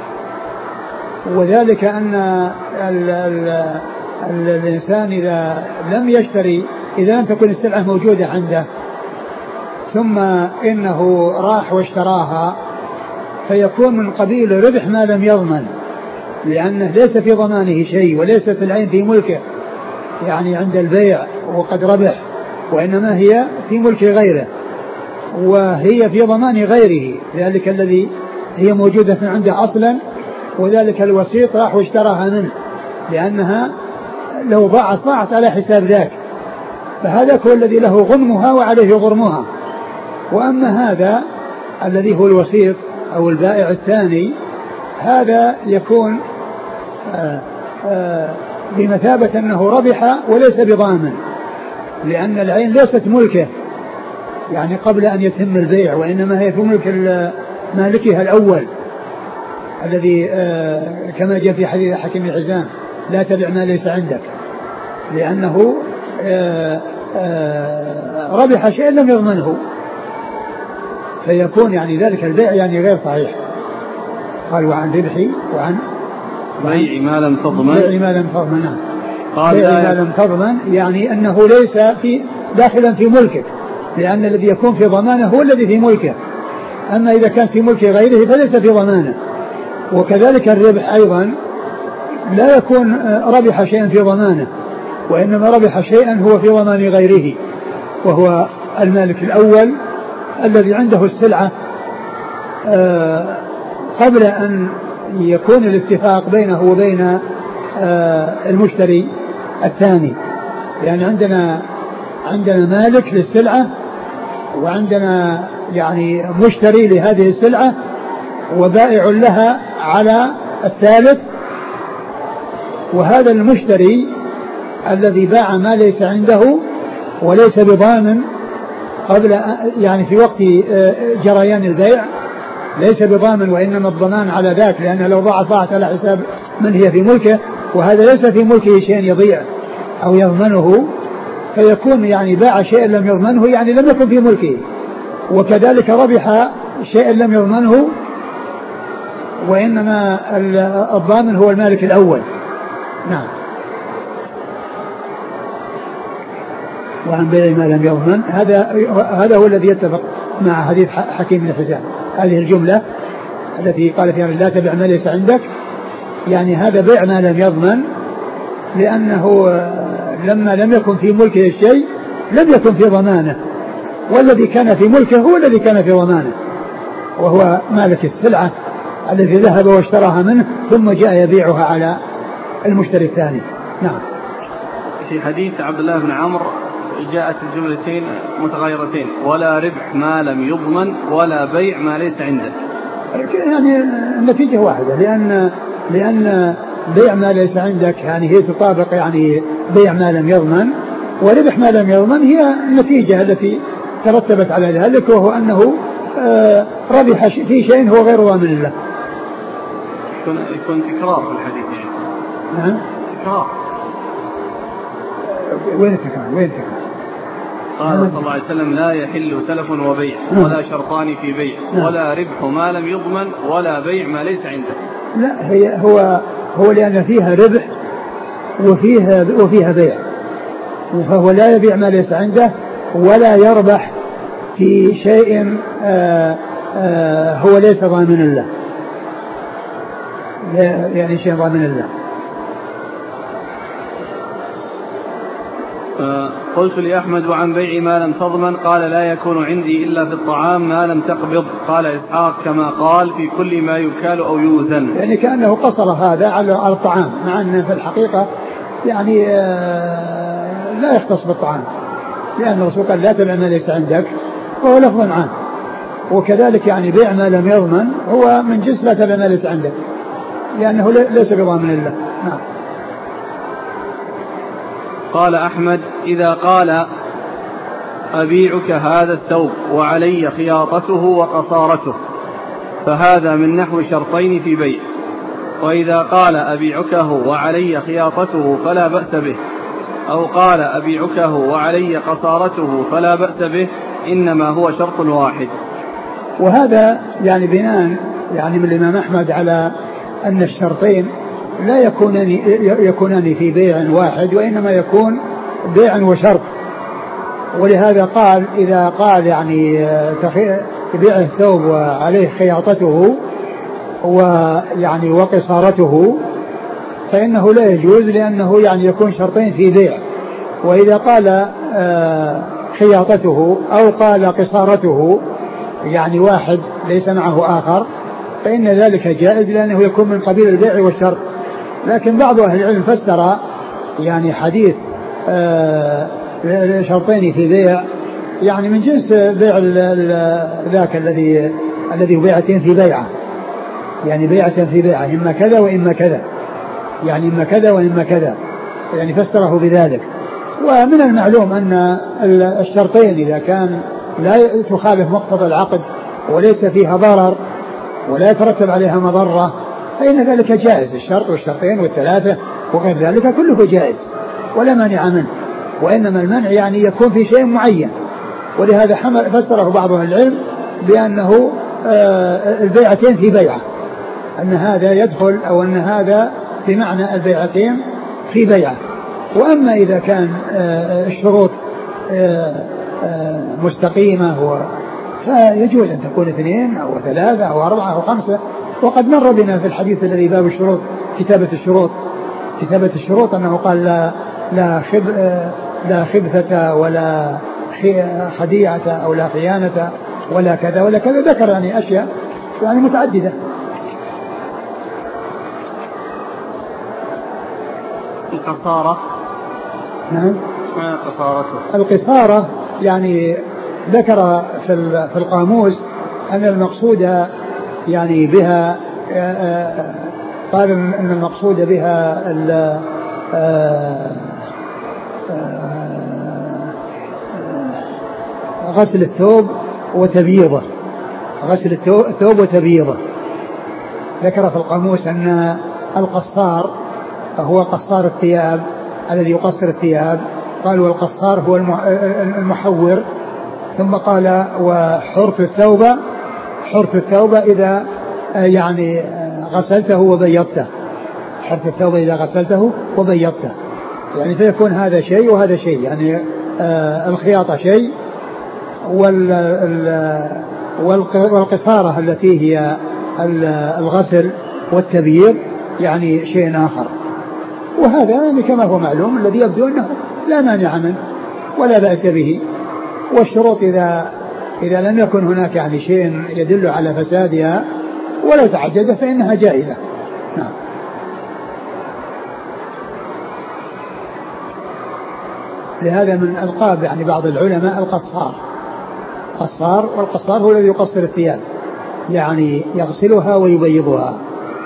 Speaker 2: وذلك أن ال ال ال الإنسان إذا لم يشتري، إذا لم تكن السلعة موجودة عنده ثم إنه راح واشتراها فيكون من قبيل ربح ما لم يضمن، لأنه ليس في ضمانه شيء وليست العين في ملكه يعني عند البيع وقد ربح، وإنما هي في ملك غيره وهي في ضمان غيره، ذلك الذي هي موجودة عنده أصلا، وذلك الوسيط راح واشتراها منه لأنها لو ضاعت ضاعت على حساب ذاك، فهذا هو الذي له غنمها وعليه غرمها. وأما هذا الذي هو الوسيط أو البائع الثاني هذا يكون آآ آآ بمثابة أنه ربح وليس بضامن، لأن العين ليست ملكه يعني قبل أن يتم البيع، وإنما هي في ملك مالكها الأول الذي آه كما جاء في حديث حكيم الحزام لا تبع ما ليس عندك، لأنه آه آه ربح شيء لم يضمنه، فيكون يعني ذلك البيع يعني غير صحيح. قال وعن ربحي وعن
Speaker 1: بيع ما لم تضمن
Speaker 2: بيع ما لم تضمن
Speaker 1: قال
Speaker 2: بيع ما لم تضمن يعني أنه ليس في داخلا في ملكك، لأن الذي يكون في ضمانه هو الذي في ملكه، أما إذا كان في ملك غيره فليس في ضمانه. وكذلك الربح أيضا لا يكون ربح شيئا في ضمانه، وإنما ربح شيئا هو في ضمان غيره، وهو المالك الأول الذي عنده السلعة قبل أن يكون الاتفاق بينه وبين المشتري الثاني. يعني عندنا عندنا مالك للسلعة، وعندنا يعني مشتري لهذه السلعة، وبائع لها على الثالث. وهذا المشتري الذي باع ما ليس عنده وليس بضامن قبل يعني في وقت جريان البيع ليس بضامن، وإنما الضمان على ذاك، لأنه لو ضاعت ضاعت على حساب من هي في ملكه، وهذا ليس في ملكه شيء يضيع أو يضمنه، فيكون يعني باع شيئا لم يضمنه يعني لم يكن في ملكه. وكذلك ربح شيئا لم يضمنه، وإنما الضامن هو المالك الأول. نعم. وعن بيع ما لم يضمن هذا هذا هو الذي يتفق مع حديث حكيم بن حزام. هذه الجملة التي قال فيها لا تبع ما ليس عندك، يعني هذا بيع ما لم يضمن، لأنه لما لم يكن في ملكه الشيء لم يكن في ضمانه، والذي كان في ملكه هو الذي كان في ضمانه، وهو مالك السلعة الذي ذهب واشتراها منه ثم جاء يبيعها على المشتري الثاني. نعم.
Speaker 1: في حديث عبد الله بن عمرو جاءت الجملتين متغايرتين، ولا ربح ما لم يضمن ولا بيع ما ليس عنده،
Speaker 2: يعني النتيجة واحدة، لأن لأن بيع ما ليس عندك يعني هي تطابق يعني بيع ما لم يضمن، وربح ما لم يضمن هي النتيجة التي ترتبت على ذلك، وهو أنه ربح في شيء هو غير ضامن له.
Speaker 1: يكون يكون تكرار في الحديث يعني.
Speaker 2: نعم.
Speaker 1: تكرار.
Speaker 2: وين التكرار؟ وين التكرار؟
Speaker 1: قال صلى الله عليه وسلم لا يحل سلف وبيع ولا شرطان في بيع ولا ربح ما لم يضمن ولا بيع ما ليس عنده.
Speaker 2: لا هي هو هو لأن فيها ربح وفيها وفيها بيع، فهو لا يبيع ما ليس عنده ولا يربح في شيء آآ آآ هو ليس ضامن له، يعني شيء ضامن له.
Speaker 1: قلت لأحمد وعن بيع ما لم تضمن قال لا يكون عندي إلا في الطعام ما لم تقبض. قال إسحاق كما قال في كل ما يكال أو يوزن،
Speaker 2: يعني كأنه قصر هذا على الطعام، مع أنه في الحقيقة يعني لا يختص بالطعام، لأن الرسول قال لا تبع ما ليس عندك وهو لفظ عام، وكذلك يعني بيع ما لم يضمن هو من جنس لا تبع ما ليس عندك، لأنه ليس بضامن له. نعم.
Speaker 1: قال أحمد إذا قال أبيعك هذا الثوب وعلي خياطته وقصارته فهذا من نحو شرطين في بيع، وإذا قال أبيعكه وعلي خياطته فلا بأس به، أو قال أبيعكه وعلي قصارته فلا بأس به، إنما هو شرط واحد.
Speaker 2: وهذا يعني بناء يعني من الإمام أحمد على أن الشرطين لا يكونان يكونان في بيع واحد، وإنما يكون بيع وشرط. ولهذا قال إذا قال يعني بيع الثوب وعليه خياطته ويعني وقصارته فإنه لا يجوز، لأنه يعني يكون شرطين في بيع. وإذا قال خياطته أو قال قصارته يعني واحد ليس معه آخر فإن ذلك جائز، لأنه يكون من قبيل البيع والشرط. لكن بعض أهل العلم فسر يعني حديث شرطين في بيع يعني من جنس بيع ذاك الذي الذي بيعتين في بيعة، يعني بيعة في بيعة إما كذا وإما كذا، يعني إما كذا وإما كذا، يعني فسره بذلك. ومن المعلوم أن الشرطين إذا كان لا تخالف مقتضى العقد وليس فيها ضرر ولا يترتب عليها مضرة فإن ذلك جائز. الشرط والشرطين والثلاثة وغير ذلك كله جائز ولا مانع منه، وإنما المنع يعني يكون في شيء معين. ولهذا حمل فسره بعض أهل العلم بأنه البيعتين في بيعة، أن هذا يدخل أو أن هذا بمعنى البيعتين في بيعة. وأما إذا كان الشروط مستقيمة فيجوز أن تكون اثنين أو ثلاثة أو أربعة أو خمسة. وقد مر بنا في الحديث الذي باب الشروط كتابة الشروط كتابة الشروط أنه قال لا لا, خب لا خبثة ولا خديعة أو لا خيانة ولا كذا ولا كذا، ذكر يعني أشياء يعني متعددة.
Speaker 1: القصارة
Speaker 2: نعم
Speaker 1: ما قصارته؟
Speaker 2: القصارة يعني ذكر في في القاموس أن المقصود يعني بها قال أن المقصود بها غسل الثوب وتبييضه غسل الثوب وتبييضه. ذكر في القاموس أن القصار هو قصار الثياب الذي يقصر الثياب، قال والقصار هو المحور. ثم قال وحرث الثوب حرث الثوب إذا يعني غسلته وبيضته حرث الثوب إذا غسلته وبيضته، يعني فيكون هذا شيء وهذا شيء، يعني آه الخياطة شيء والقصارة التي هي الغسل والتبييض يعني شيء آخر. وهذا يعني كما هو معلوم الذي يبدو أنه لا مانع منه ولا بأس به. والشروط إذا إذا لم يكن هناك يعني شيء يدل على فسادها ولا تعجد فإنها جائزة. نعم. لهذا من ألقاب يعني بعض العلماء القصار قصار والقصار هو الذي يقصر الثياب يعني يغسلها ويبيضها.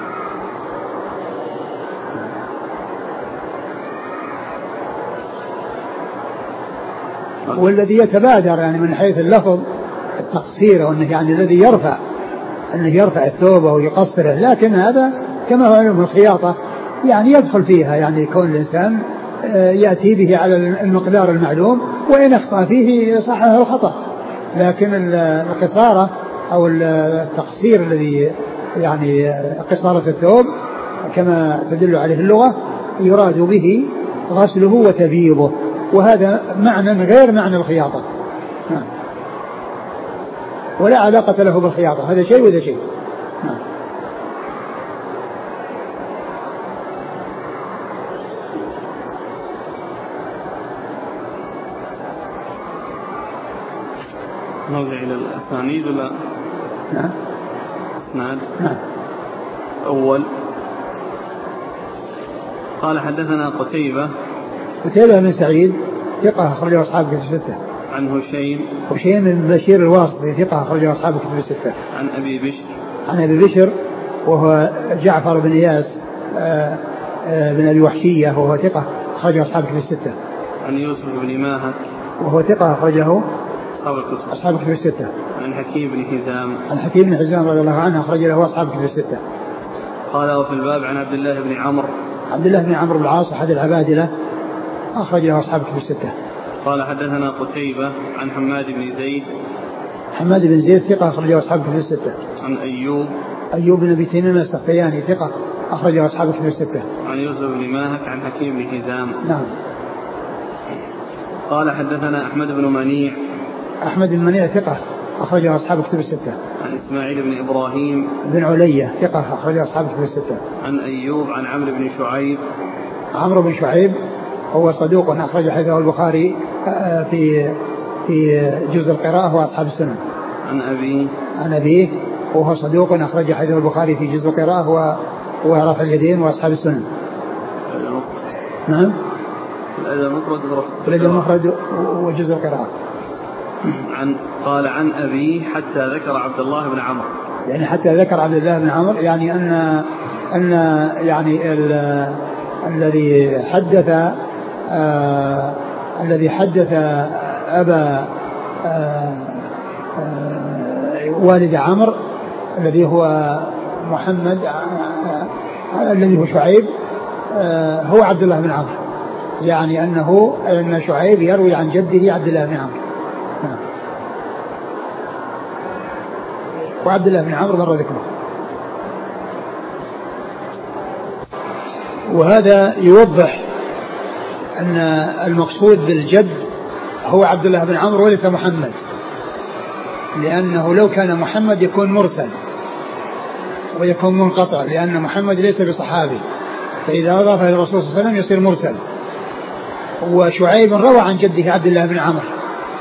Speaker 2: والذي يتبادر يعني من حيث اللفظ التقصير وأنه يعني الذي يرفع أنه يرفع الثوب ويقصره، لكن هذا كما هو علم الخياطة يعني يدخل فيها يعني كون الإنسان يأتي به على المقدار المعلوم وإن أخطأ فيه صحه الخطأ. لكن القصارة أو التقصير الذي يعني قصارة الثوب كما تدل عليه اللغة يراد به غسله وتبييضه، وهذا معنى غير معنى الخياطة ولا علاقة له بالخياطة، هذا شيء وهذا شيء.
Speaker 1: نرجع إلى الأسانيد ولا؟
Speaker 2: نعم.
Speaker 1: اسناد.
Speaker 2: نعم.
Speaker 1: أول قال حدثنا قتيبة
Speaker 2: قتيبة بن سعيد ثقة أخرجه أصحاب كتب الستة.
Speaker 1: عن هشيم
Speaker 2: هشيم بن بشير الواسطي ثقة أخرجه أصحاب كتب الستة.
Speaker 1: عن أبي بشر
Speaker 2: عن أبي بشر وهو جعفر بن إياس بن أبي وحشية وهو ثقة أخرجه أصحاب كتب الستة.
Speaker 1: عن يوسف بن ماهك
Speaker 2: وهو ثقة أخرجه
Speaker 1: أصحاب الكتب
Speaker 2: أصحاب الكتب الستة.
Speaker 1: عن حكيم بن حزام
Speaker 2: عن حكيم بن حزام رضي الله عنه أخرج له أصحاب الكتب الستة.
Speaker 1: قال وفي الباب عن عبد الله بن عمرو
Speaker 2: عبد الله بن عمرو بن العاص أحد العبادلة أخرج له أصحاب الكتب الستة.
Speaker 1: قال حدثنا قتيبة عن حماد بن زيد
Speaker 2: حماد بن زيد ثقة أخرج له أصحاب الكتب الستة.
Speaker 1: عن أيوب
Speaker 2: أيوب بن أبي تميم السختياني ثقة أخرج له أصحاب الكتب الستة.
Speaker 1: عن يوسف بن ماهك عن حكيم بن حزام.
Speaker 2: نعم.
Speaker 1: قال حدثنا أحمد بن منيع
Speaker 2: أحمد بن منيع ثقة أخرج له أصحاب الكتب الستة.
Speaker 1: عن إسماعيل بن إبراهيم
Speaker 2: بن علية ثقة أخرج له أصحاب الكتب الستة.
Speaker 1: عن أيوب عن عمرو بن شعيب
Speaker 2: عمرو بن شعيب هو صدوق أخرج حديثه البخاري في في جزء القراءة وأصحاب السنن.
Speaker 1: عن أبيه
Speaker 2: عن أبيه وهو صدوق أخرج حديثه البخاري في جزء القراءة ورفع اليدين وأصحاب السنن. نعم.
Speaker 1: الأدب المفرد
Speaker 2: الأدب المفرد وجزء القراءة.
Speaker 1: عن قال عن أبيه حتى ذكر عبد الله بن عمرو
Speaker 2: يعني حتى ذكر عبد الله بن عمرو يعني أن أن يعني الذي حدث آه الذي حدث أبا آه آه والد عمرو الذي هو محمد آه الذي هو شعيب آه هو عبد الله بن عمرو، يعني أنه أن شعيب يروي عن جده عبد الله بن عمرو. وعبد الله بن عمرو مر ذكره. وهذا يوضح أن المقصود بالجد هو عبد الله بن عمرو وليس محمد، لأنه لو كان محمد يكون مرسل ويكون منقطع، لأن محمد ليس بصحابي، فإذا أضاف إلى الرسول صلى الله عليه وسلم يصير مرسل. وشعيب روى عن جده عبد الله بن عمرو،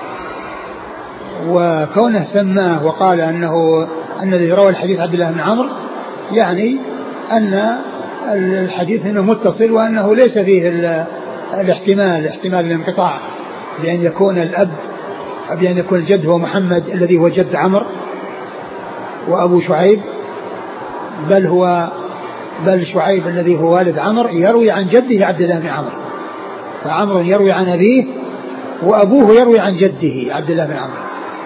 Speaker 2: وكونه سماه وقال أنه أن الذي روى الحديث عبد الله بن عمرو يعني أن الحديث هنا متصل، وأنه ليس فيه الاحتمال احتمال الانقطاع بأن يكون الأب بأن يكون الجد هو محمد الذي هو جد عمرو وأبو شعيب، بل هو بل شعيب الذي هو والد عمرو يروي عن جده عبد الله بن عمرو، فعمرو يروي عن أبيه وأبوه يروي عن جده عبد الله بن عمرو.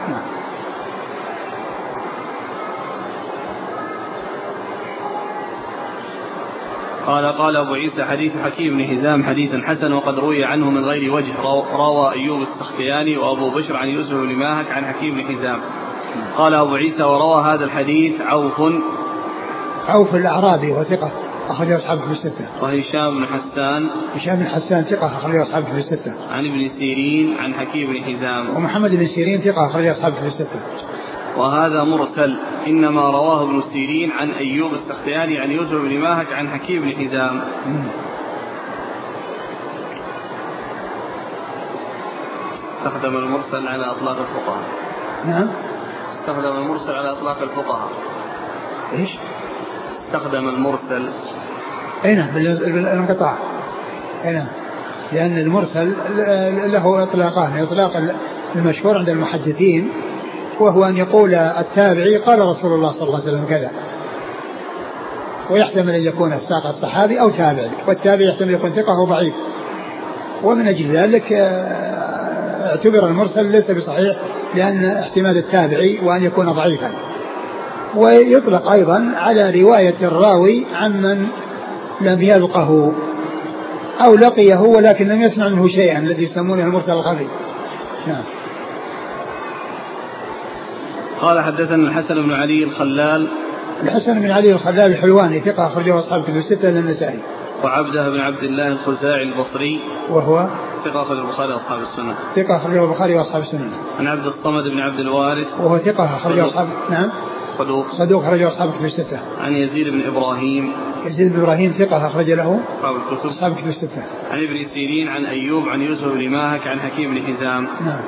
Speaker 1: قال قال أبو عيسى حديث حكيم بن حزام حديث حسن، وقد روي عنه من غير وجه. روى أيوب السختياني وأبو بشر عن يوسف بن ماهك عن حكيم بن حزام. قال أبو عيسى وروى هذا الحديث عوف
Speaker 2: عوف الأعرابي وثقة أخرجه أصحابه في الستة.
Speaker 1: وهشام بن حسان
Speaker 2: هشام بن حسان ثقة أخرجه أصحابه في الستة.
Speaker 1: عن ابن سيرين عن حكيم بن حزام.
Speaker 2: ومحمد بن سيرين ثقة أخرجه أصحابه في الستة.
Speaker 1: وهذا مرسل، إنما رواه ابن سيرين عن أيوب السختياني عن يوسف بن ماهك عن حكيم بن حزام. استخدم المرسل على أطلاق الفقهاء.
Speaker 2: نعم،
Speaker 1: استخدم المرسل على أطلاق الفقهاء.
Speaker 2: إيش؟
Speaker 1: استخدم المرسل
Speaker 2: أين بالانقطاع، أين؟ لأن المرسل له إطلاقان، إطلاق المشهور عند المحدثين وهو أن يقول التابعي قال رسول الله صلى الله عليه وسلم كذا، ويحتمل أن يكون الساق الصحابي أو تابعي، والتابعي يحتمل يكون ثقة أو ضعيف، ومن أجل ذلك اعتبر المرسل ليس بصحيح لأن احتمال التابعي وأن يكون ضعيفا. ويطلق أيضا على رواية الراوي عمن لم يلقه أو لقيه ولكن لم يسمع منه شيئا، الذي يسمونه المرسل الخفي. نعم.
Speaker 1: قال حدثنا الحسن بن علي الخلال.
Speaker 2: الحسن بن علي الخلال الحلواني ثقة أخرجه أصحاب كتب الستة إلا النسائي.
Speaker 1: وعبده بن عبد الله الخزاعي البصري
Speaker 2: وهو
Speaker 1: ثقة أخرجه البخاري وأصحاب السنة.
Speaker 2: ثقة أخرجه البخاري وأصحاب السنة.
Speaker 1: عن عبد الصمد بن عبد الوارث
Speaker 2: وهو ثقة أخرجه أصحاب نعم
Speaker 1: صدوق
Speaker 2: صدوق أخرجه أصحاب كتب الستة.
Speaker 1: عن يزيد بن إبراهيم
Speaker 2: يزيد بن إبراهيم ثقة أخرج له
Speaker 1: أصحاب الكتب
Speaker 2: أصحاب كتب الستة.
Speaker 1: عن ابن سيرين عن أيوب عن يوسف بن ماهك عن حكيم بن حزام.
Speaker 2: نعم.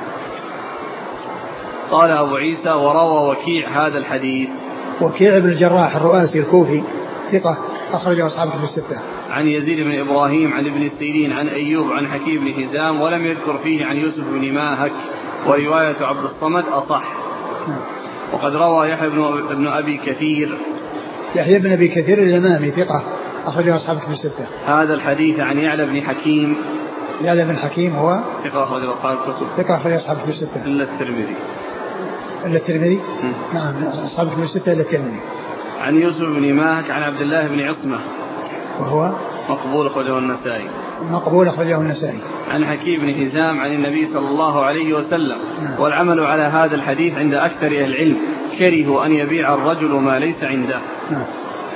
Speaker 1: قال أبو عيسى وروى وكيع هذا الحديث.
Speaker 2: وكيع بن الجراح الرؤاسي الكوفي ثقة أخرجه أصحاب كتب الستة.
Speaker 1: عن يزيد بن إبراهيم عن ابن سيرين عن أيوب عن حكيم بن حزام، ولم يذكر فيه عن يوسف بن ماهك، ورواية عبد الصمد أصح.
Speaker 2: نعم.
Speaker 1: وقد روى يحيى بن أبي كثير
Speaker 2: يحيى بن أبي كثير اليمامي ثقة أخرجه أصحاب كتب الستة.
Speaker 1: هذا الحديث عن يعلى بن حكيم.
Speaker 2: يعلى بن حكيم هو
Speaker 1: ثقة أخرجه أصحاب الكتب.
Speaker 2: ثقة أخرجه أصحاب كتب الستة
Speaker 1: إلا الترمذي.
Speaker 2: إلا الترمذي؟ نعم أصحاب كتب الستة إلا الترمذي.
Speaker 1: عن يوسف بن ماهك عن عبد الله بن عصمة
Speaker 2: وهو
Speaker 1: مقبول أخرجه النسائي.
Speaker 2: مقبول أخرجه النسائي.
Speaker 1: عن حكيم بن حزام عن النبي صلى الله عليه وسلم.
Speaker 2: نعم.
Speaker 1: والعمل على هذا الحديث عند أكثر أهل العلم، كرهوا أن يبيع الرجل ما ليس عنده.
Speaker 2: نعم.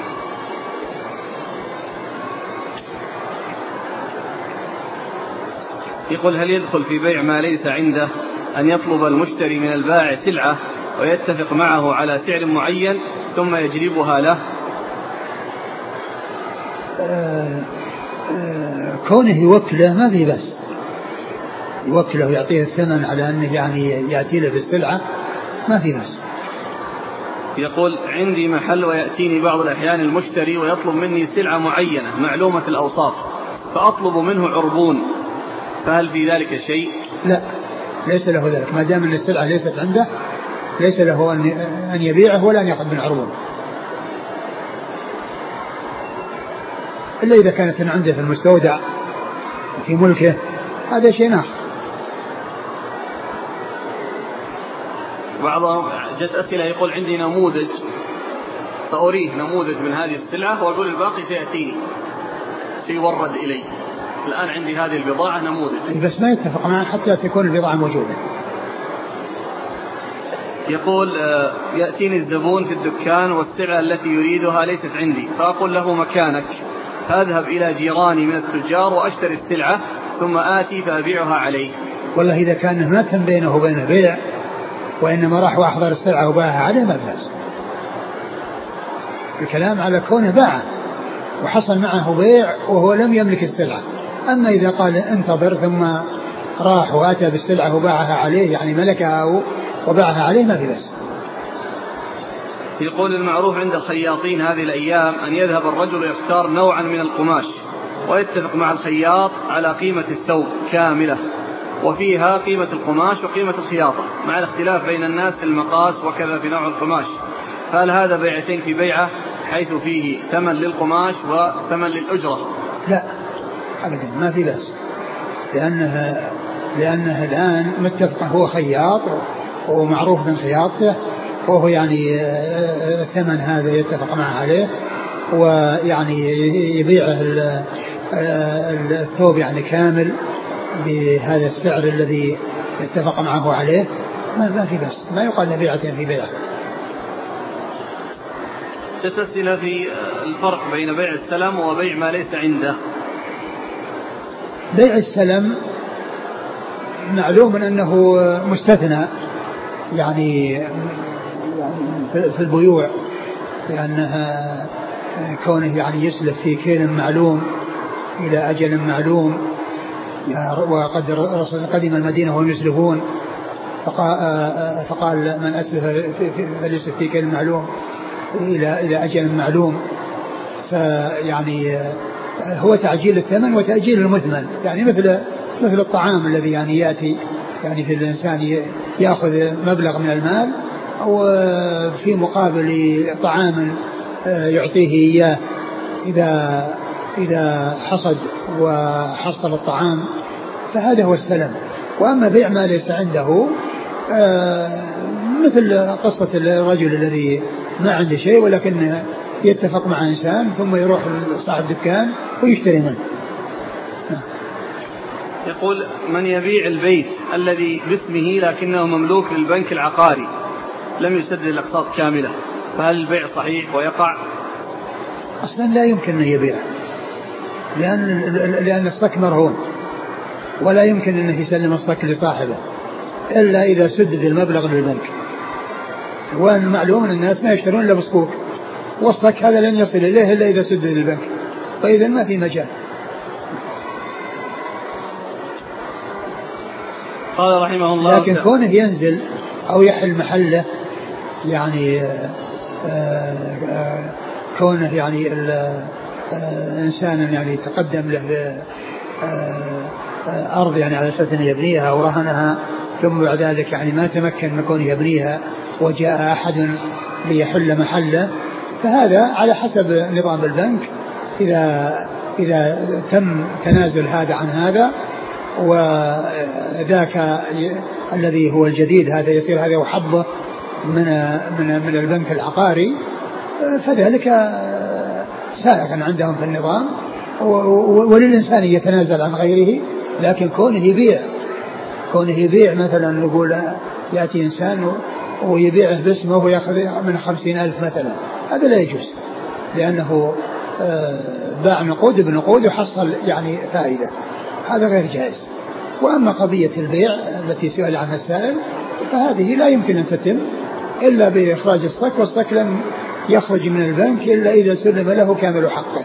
Speaker 1: يقول هل يدخل في بيع ما ليس عنده أن يطلب المشتري من البائع سلعة ويتفق معه على سعر معين ثم يجلبها له؟
Speaker 2: آه آه كونه يوكله ما في بس، يوكله ويعطيه الثمن على أنه يعني يأتي له بالسلعة ما في بس.
Speaker 1: يقول عندي محل ويأتيني بعض الأحيان المشتري ويطلب مني سلعة معينة معلومة الأوصاف فأطلب منه عربون، فهل في ذلك شيء؟
Speaker 2: لا، ليس له ذلك، ما دام أن السلعة ليست عنده ليس له أن يبيعه ولا أن يأخذ من عربون. إلا إذا كانت عنده في المستودع في ملكه هذا شيء آخر.
Speaker 1: بعضهم جت أسئلة يقول عندي نموذج فأريه نموذج من هذه السلعة وأقول الباقي سيأتيني سيورد إلي. الآن عندي هذه البضاعة نموذج
Speaker 2: بس ما يتفق معه حتى تكون البضاعة موجودة.
Speaker 1: يقول يأتيني الزبون في الدكان والسلعة التي يريدها ليست عندي فأقول له مكانك أذهب إلى جيراني من التجار وأشتري السلعة ثم آتي فأبيعها عليه.
Speaker 2: والله إذا كان ما كان بينه وبين بيع وإنما راح وأحضر السلعة وباعها عليه ما بأس. الكلام على كونه باعه وحصل معه بيع وهو لم يملك السلعة. أما إذا قال انتظر ثم راح وأتى بالسلعة وباعها عليه يعني ملكها وباعها عليه ما في بأس.
Speaker 1: يقول المعروف عند الخياطين هذه الأيام أن يذهب الرجل يختار نوعا من القماش ويتفق مع الخياط على قيمة الثوب كاملة وفيها قيمة القماش وقيمة الخياطة مع الاختلاف بين الناس في المقاس وكذا في نوع القماش. فهل هذا بيعتين في بيعة حيث فيه ثمن للقماش وثمن للأجرة؟
Speaker 2: لا أبدا ما في بأس لأنه, لأنه الآن متفق هو خياط ومعروف ذن خياطته وهو يعني ثمن هذا يتفق معه عليه ويعني يبيعه الثوب يعني كامل بهذا السعر الذي اتفق معه عليه ما في بس ما يقال بيعة في بيعة.
Speaker 1: تتسل في الفرق بين بيع السلم وبيع ما ليس عنده.
Speaker 2: بيع السلم معلوم أنه مستثنى يعني في البيوع لأنها كونه يعني يسلف في كيل معلوم إلى أجل معلوم وقد رسول قدم المدينة وهم يسلفون فقال من أسلف فليسلف في كيل معلوم إلى إلى أجل معلوم. فيعني هو تعجيل الثمن وتأجيل المثمن يعني مثل مثل الطعام الذي يعني يأتي يعني في الإنسان يأخذ مبلغ من المال وفي مقابل طعام يعطيه إياه إذا إذا حصد وحصل الطعام فهذا هو السلم. وأما بيع ما ليس عنده مثل قصة الرجل الذي ما عنده شيء ولكن يتفق مع إنسان ثم يروح صاحب دكان ويشتري منه.
Speaker 1: يقول من يبيع البيت الذي باسمه لكنه مملوك للبنك العقاري لم يسدد الأقساط كاملة فهل البيع صحيح ويقع؟
Speaker 2: أصلا لا يمكن أن يبيع لأن, لأن الصك مرهون ولا يمكن أنه يسلم الصك لصاحبه إلا إذا سدد المبلغ للبنك. والمعلوم أن الناس ما يشترون إلا بصكوك والصك هذا لن يصل إليه إلا إذا سدد للبنك فإذا ما في مجال.
Speaker 1: قال رحمه الله
Speaker 2: لكن كونه ينزل أو يحل محله يعني آآ آآ كونه يعني إنسانا يعني تقدم له أرض يعني على أساس أن يبنيها ورهنها ثم بعد ذلك يعني ما تمكن من كونه يبنيها وجاء أحد ليحل محله فهذا على حسب نظام البنك إذا إذا تم تنازل هذا عن هذا وذاك الذي هو الجديد هذا يصير هذا وحظه من من من البنك العقاري فذلك سائغا عندهم في النظام وللإنسان يتنازل عن غيره. لكن كونه يبيع كونه يبيع مثلا نقول يأتي إنسان ويبيعه باسمه ويأخذ من خمسين ألف مثلا هذا لا يجوز لأنه باع نقود بنقود وحصل يعني فائدة هذا غير جائز. وأما قضية البيع التي سئل عنها السائل فهذه لا يمكن أن تتم إلا بإخراج الصك والصك لم يخرج من البنك إلا إذا سلم له كامل حقه.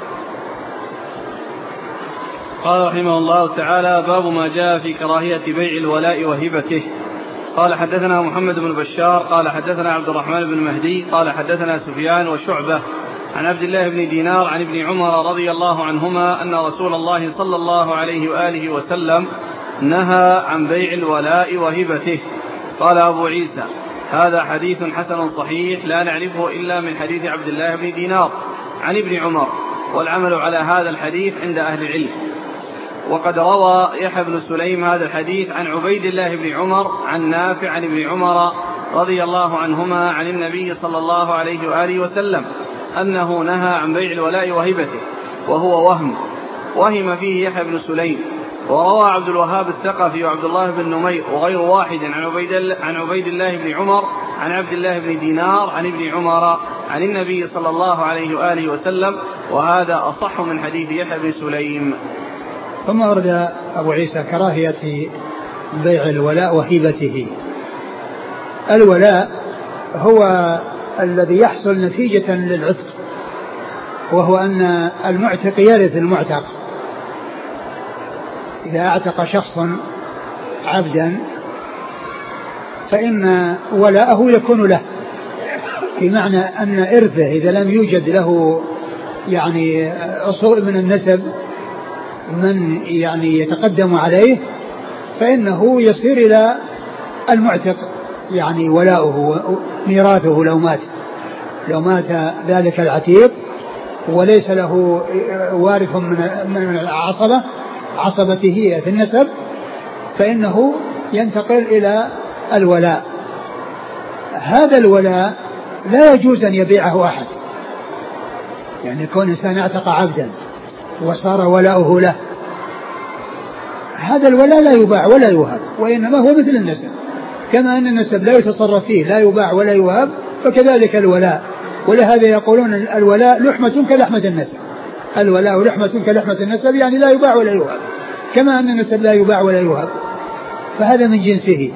Speaker 1: قال رحمه الله تعالى باب ما جاء في كراهية بيع الولاء وهبته. قال حدثنا محمد بن بشار قال حدثنا عبد الرحمن بن مهدي قال حدثنا سفيان وشعبة عن عبد الله بن دينار عن ابن عمر رضي الله عنهما أن رسول الله صلى الله عليه وآله وسلم نهى عن بيع الولاء وهبته. قال أبو عيسى هذا حديث حسن صحيح لا نعرفه إلا من حديث عبد الله بن دينار عن ابن عمر والعمل على هذا الحديث عند أهل العلم. وقد روى يحيى بن سليم هذا الحديث عن عبيد الله بن عمر عن نافع عن ابن عمر رضي الله عنهما عن النبي صلى الله عليه وآله وسلم أنه نهى عن بيع الولاء وهبته، وهو وهم وهم فيه يحيى بن سليم. وروى عبد الوهاب الثقفي وعبد الله بن نمير وغير واحد عن عبيد, عن عبيد الله بن عمر عن عبد الله بن دينار عن ابن عمر عن النبي صلى الله عليه وآله وسلم، وهذا أصح من حديث يحيى بن سليم.
Speaker 2: ثم ورد أبو عيسى كراهية بيع الولاء وهبته. الولاء هو الذي يحصل نتيجة للعتق، وهو أن المعتق يرث المعتق. إذا اعتق شخص عبدا فإن ولاءه يكون له، بمعنى أن إرثه إذا لم يوجد له يعني أصول من النسب من يعني يتقدم عليه فإنه يصير إلى المعتق يعني ولاؤه ميراثه لو مات لو مات ذلك العتيق وليس له وارث من العصبة عصبته في النسب، فإنه ينتقل إلى الولاء. هذا الولاء لا يجوز أن يبيعه أحد، يعني يكون إنسان اعتق عبدا وصار ولاؤه له، هذا الولاء لا يباع ولا يوهب، وإنما هو مثل النسب، كما أن النسب لا يتصرف فيه لا يباع ولا يوهب، فكذلك الولاء. ولهذا يقولون الولاء لحمة كلحمة النسب، الولاء لحمة كلحمة النسب، يعني لا يباع ولا يوهب، كما أن النسب لا يباع ولا يوهب، فهذا من جنسه.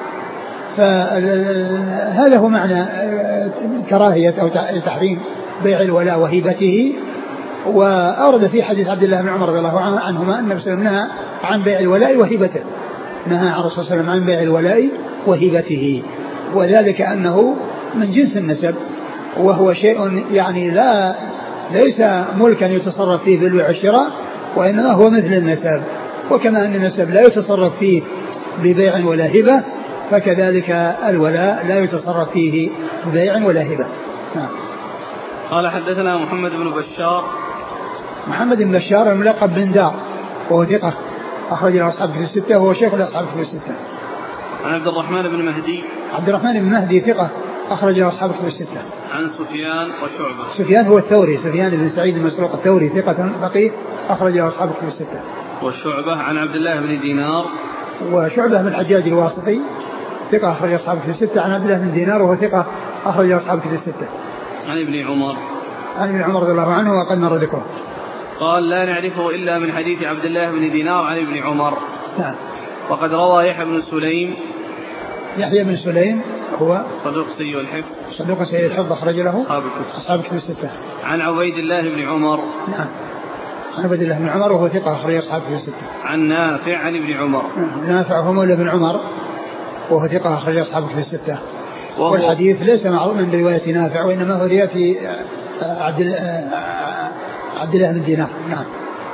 Speaker 2: فهذا هو معنى كراهية أو تحريم بيع الولاء وهبته. وأورد في حديث عبد الله بن عمر رضي الله عنهما أن النبي صلى الله عليه وسلم نهى عن بيع الولاء وهبته، نهى عن الرسول صلى الله عليه وسلم عن بيع الولاء وهبته، وذلك أنه من جنس النسب، وهو شيء يعني لا ليس ملكا يتصرف فيه بالبيع والشراء، وإنما هو مثل النسب. وكما أن النسب لا يتصرف فيه ببيع ولا هبة، فكذلك الولاء لا يتصرف فيه ببيع ولا هبة. نعم.
Speaker 1: قال حدثنا محمد بن بشار.
Speaker 2: محمد بن بشار الملقب بن دار وهو ثقة أخرج له أصحاب في الستة وهو شيخ الأصحاب في الستة.
Speaker 1: عن عبد الرحمن بن مهدي.
Speaker 2: عبد الرحمن بن مهدي ثقة أخرج له أصحاب في الستة.
Speaker 1: عن سفيان وشعبة.
Speaker 2: سفيان هو الثوري، سفيان بن سعيد المسروق الثوري ثقة فقيه أخرج له أصحاب في الستة.
Speaker 1: وشعبة عن عبد الله بن دينار.
Speaker 2: وشعبة بن الحجاج الواسطي ثقة أخرج أصحاب في الستة. عن عبد الله بن دينار وهو ثقة أخرج أصحاب في الستة.
Speaker 1: عن ابن عمر.
Speaker 2: عن ابن عمر رضي الله عنه وقد مر ذكره.
Speaker 1: قال لا نعرفه إلا من حديث عبد الله بن دينار عن ابن عمر.
Speaker 2: نعم.
Speaker 1: وقد روى يحيى بن سليم.
Speaker 2: يحيى بن سليم هو
Speaker 1: صدوق سيء الحفظ.
Speaker 2: صدوق سيء الحفظ أخرج له
Speaker 1: أصحاب
Speaker 2: الكتب الستة.
Speaker 1: عن عبيد الله بن عمر.
Speaker 2: نعم. عن عبيد الله بن عمر وهو ثقة أخرج أصحاب الكتب الستة.
Speaker 1: عن نافع عن ابن عمر.
Speaker 2: نافع هو مولى بن عمر وهو ثقة أخرج أصحاب الكتب الستة.
Speaker 1: وهو
Speaker 2: والحديث ليس معروف من رواية نافع، وإنما هو رواية عبد عبد الله بن دينار. نعم.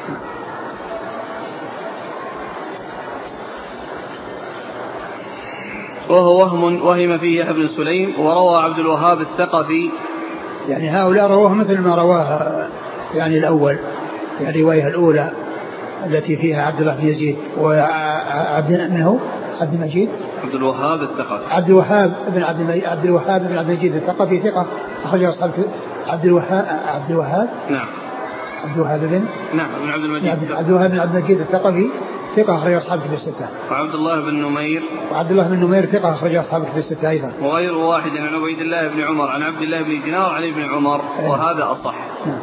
Speaker 1: وهو وهم وهم فيه يحيى بن سليم. وروى عبد الوهاب الثقفي.
Speaker 2: يعني هؤلاء رواه مثل ما رواه يعني الأول، يعني الرواية الأولى التي فيها عبد الله بن يزيد وعبد منه عبد المجيد
Speaker 1: عبد الوهاب الثقفي
Speaker 2: عبد الوهاب بن عبد المجيد عبد الوهاب بن عبد المجيد الثقفي ثقة أخرج أصحاب عبد الوهاب عبد الوهاب
Speaker 1: نعم
Speaker 2: عبد الوهاب بن
Speaker 1: نعم بن عبد المجيد
Speaker 2: عبد الوهاب بن عبد المجيد الثقفي ثقة أخرج أصحاب كتب الستة.
Speaker 1: وعبد الله بن نمير
Speaker 2: وعبد الله بن نمير ثقة أخرج أصحاب كتب الستة أيضا.
Speaker 1: وغير واحد عن عبيد الله بن عمر عن عبد الله بن دينار عن ابن عمر. أيه. وهذا أصح. نعم.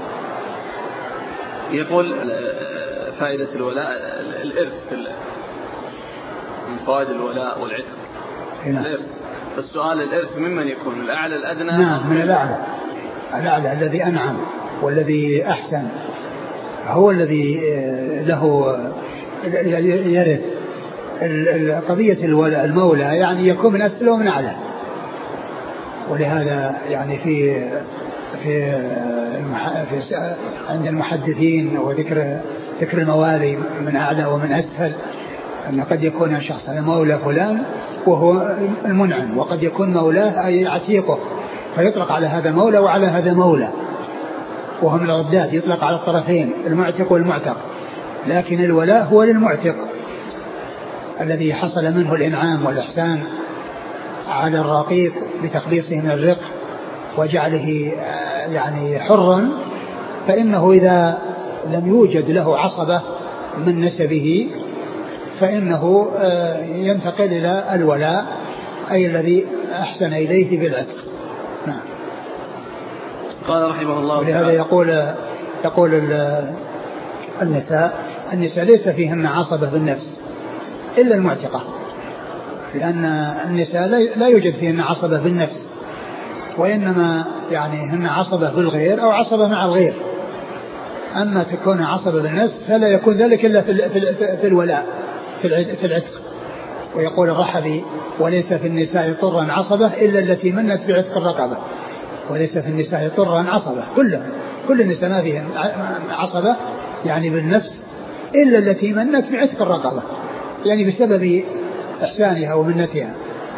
Speaker 1: يقول فائدة الولاء الإرث من فوائد الولاء والعتق.
Speaker 2: نعم.
Speaker 1: الإرث. السؤال الإرث ممن يكون الأعلى الأدنى؟
Speaker 2: نعم من الأعلى الأعلى الذي أنعم والذي أحسن هو الذي له يرث. قضية المولى يعني يكون من أسفل ومن أعلى، ولهذا يعني في في, في عند المحدثين وذكر ذكر الموالي من أعلى ومن أسفل، أن قد يكون الشخص مولى فلان وهو المنعم، وقد يكون مولاه أي عتيقه فيطلق على هذا مولى وعلى هذا مولى. وهم العداد، يطلق على الطرفين المعتق والمعتق، لكن الولاء هو للمعتق الذي حصل منه الإنعام والإحسان على الرقيق بتخليصه من الرق وجعله يعني حرا، فإنه إذا لم يوجد له عصبة من نسبه فإنه ينتقل إلى الولاء، أي الذي أحسن إليه بالعتق. نعم.
Speaker 1: قال رحمه الله تعالى.
Speaker 2: ولهذا يقول يقول النساء النساء ليس فيهن عصبة بالنفس إلا المعتقة، لأن النساء لا يوجد فيهن عصبة بالنفس، وإنما يعني هن عصبة بالغير أو عصبة مع الغير. أما تكون عصبة بالنفس فلا يكون ذلك إلا في الولاء في العتق. ويقول الرحبي: وليس في النساء طرا عصبة إلا التي منت بعتق الرقبة. وليس في النساء طرا عصبة، كلهم كل النساء ما فيهن عصبة يعني بالنفس إلا التي منت بعتق الرقبة، يعني بسبب إحسانها ومنتها.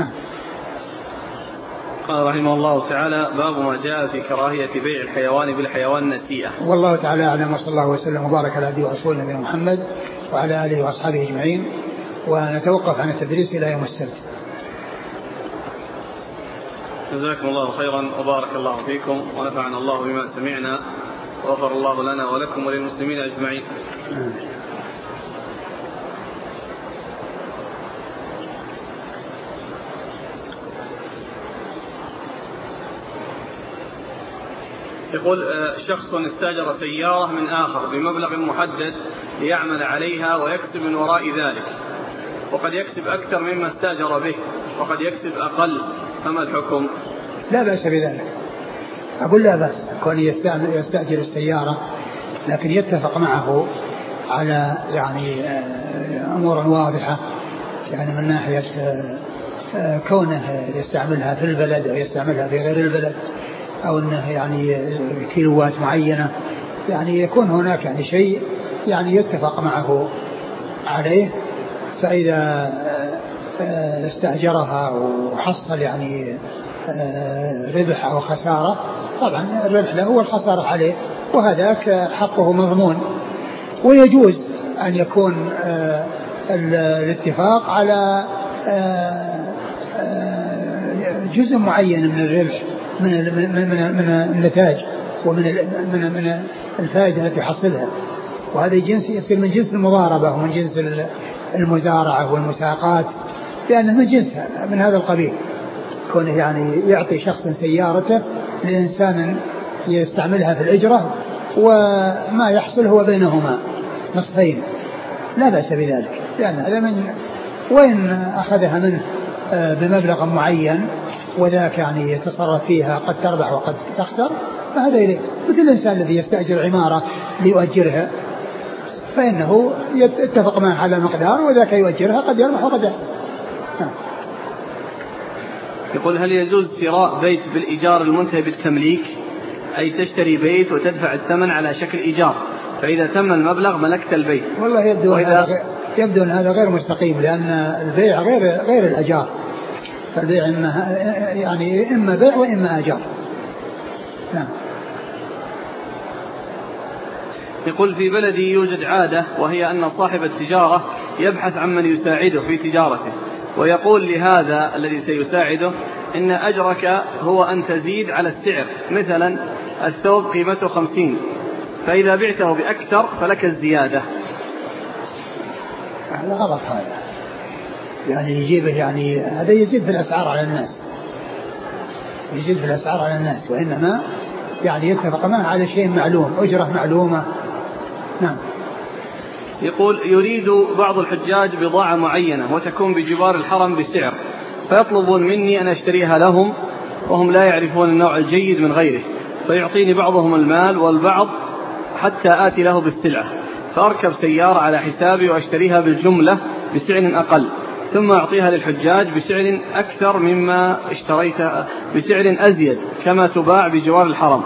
Speaker 1: قال رحمه الله تعالى: باب ما جاء في كراهية بيع الحيوان بالحيوان نسيئة.
Speaker 2: والله تعالى أعلم، وصلى الله وسلم وبارك على عبده ورسوله نبينا محمد وعلى آله وأصحابه أجمعين، ونتوقف عن التدريس إلى يوم السبت.
Speaker 1: جزاكم الله خيرا وبارك الله فيكم ونفعنا الله بما سمعنا وغفر الله لنا ولكم وللمسلمين أجمعين. يقول: شخص استاجر سيارة من آخر بمبلغ محدد ليعمل عليها ويكسب من وراء ذلك، وقد يكسب أكثر مما استاجر به وقد يكسب أقل، فما الحكم؟
Speaker 2: لا بأس بذلك، أقول لا بأس كون يستأجر السيارة، لكن يتفق معه على يعني أمور واضحة، يعني من ناحية كونه يستعملها في البلد أو يستعملها في غير البلد، أو أنه يعني كيلوات معينة، يعني يكون هناك يعني شيء يعني يتفق معه عليه. فإذا استأجرها وحصل يعني ربح أو خسارة، طبعا الربح له والخسارة عليه، وهذاك حقه مضمون. ويجوز أن يكون الاتفاق على جزء معين من الربح من من من النتاج ومن من من الفائدة التي يحصلها، وهذا جنس يصير من جنس المضاربة ومن جنس المزارعة والمساقات، لأنه من جنسها من هذا القبيل. كونه يعني يعطي شخص سيارته لإنسان يستعملها في الإجرة، وما يحصل هو بينهما نصفين، لا بأس بذلك، لأن هذا من وإن أخذها منه بمبلغ معين وذاك يعني يتصرف فيها، قد تربح وقد تخسر، فهذا إليه. مثل الإنسان الذي يستأجر عمارة ليؤجرها، فإنه يتفق معه على مقدار وذاك يؤجرها، قد يربح وقد يخسر.
Speaker 1: يقول: هل يجوز شراء بيت بالإيجار المنتهي بالتمليك، أي تشتري بيت وتدفع الثمن على شكل إيجار، فإذا تم المبلغ ملكت البيت؟
Speaker 2: والله يبدو وإذا... يبدو أن هذا غير مستقيم، لأن البيع غير غير الأجار، فالبيع إما يعني إما بيع وإما أجار. نعم.
Speaker 1: يقول: في بلدي يوجد عادة، وهي أن صاحب التجارة يبحث عن من يساعده في تجارته، ويقول لهذا الذي سيساعده: إن أجرك هو أن تزيد على السعر، مثلا الثوب قيمته خمسين، فإذا بعته بأكثر فلك الزيادة.
Speaker 2: هذا غلط، هذا يعني يجيبه، يعني هذا يزيد في الأسعار على الناس، يزيد في الأسعار على الناس، وإنما يعني يتفق معه على شيء معلوم، أجرة معلومة. نعم.
Speaker 1: يقول: يريد بعض الحجاج بضاعة معينة وتكون بجوار الحرم بسعر، فيطلبون مني أن أشتريها لهم وهم لا يعرفون النوع الجيد من غيره، فيعطيني بعضهم المال والبعض حتى آتي له بالسلعة، فأركب سيارة على حسابي وأشتريها بالجملة بسعر أقل، ثم أعطيها للحجاج بسعر أكثر مما اشتريتها، بسعر أزيد كما تباع بجوار الحرم،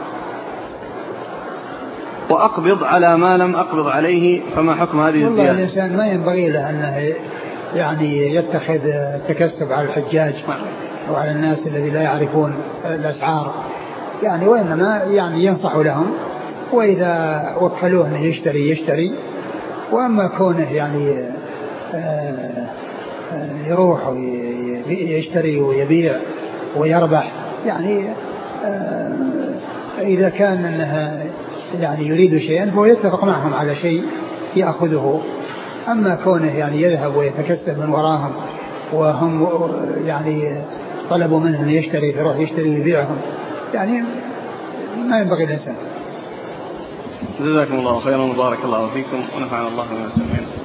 Speaker 1: وأقبض على ما لم أقبض عليه، فما حكم هذه الزيادة؟
Speaker 2: والله الإنسان ما ينبغي له أنه يعني يتخذ التكسب على الحجاج أو على الناس الذي لا يعرفون الأسعار، يعني وإنما يعني ينصح لهم، وإذا وكلوه أنه يشتري يشتري. وأما كونه يعني يروح ويشتري ويبيع ويربح يعني إذا كان أنها يعني يريد شيئا فهو يتفق معهم على شيء يأخذه. أما كونه يعني يذهب ويتكسب من وراهم وهم يعني طلبوا منه أن يشتري يروح يشتري ويبيعهم يعني ما ينبغي الإنسان.
Speaker 1: جزاكم الله خيرا وبارك الله فيكم ونفعنا الله بما سمعنا.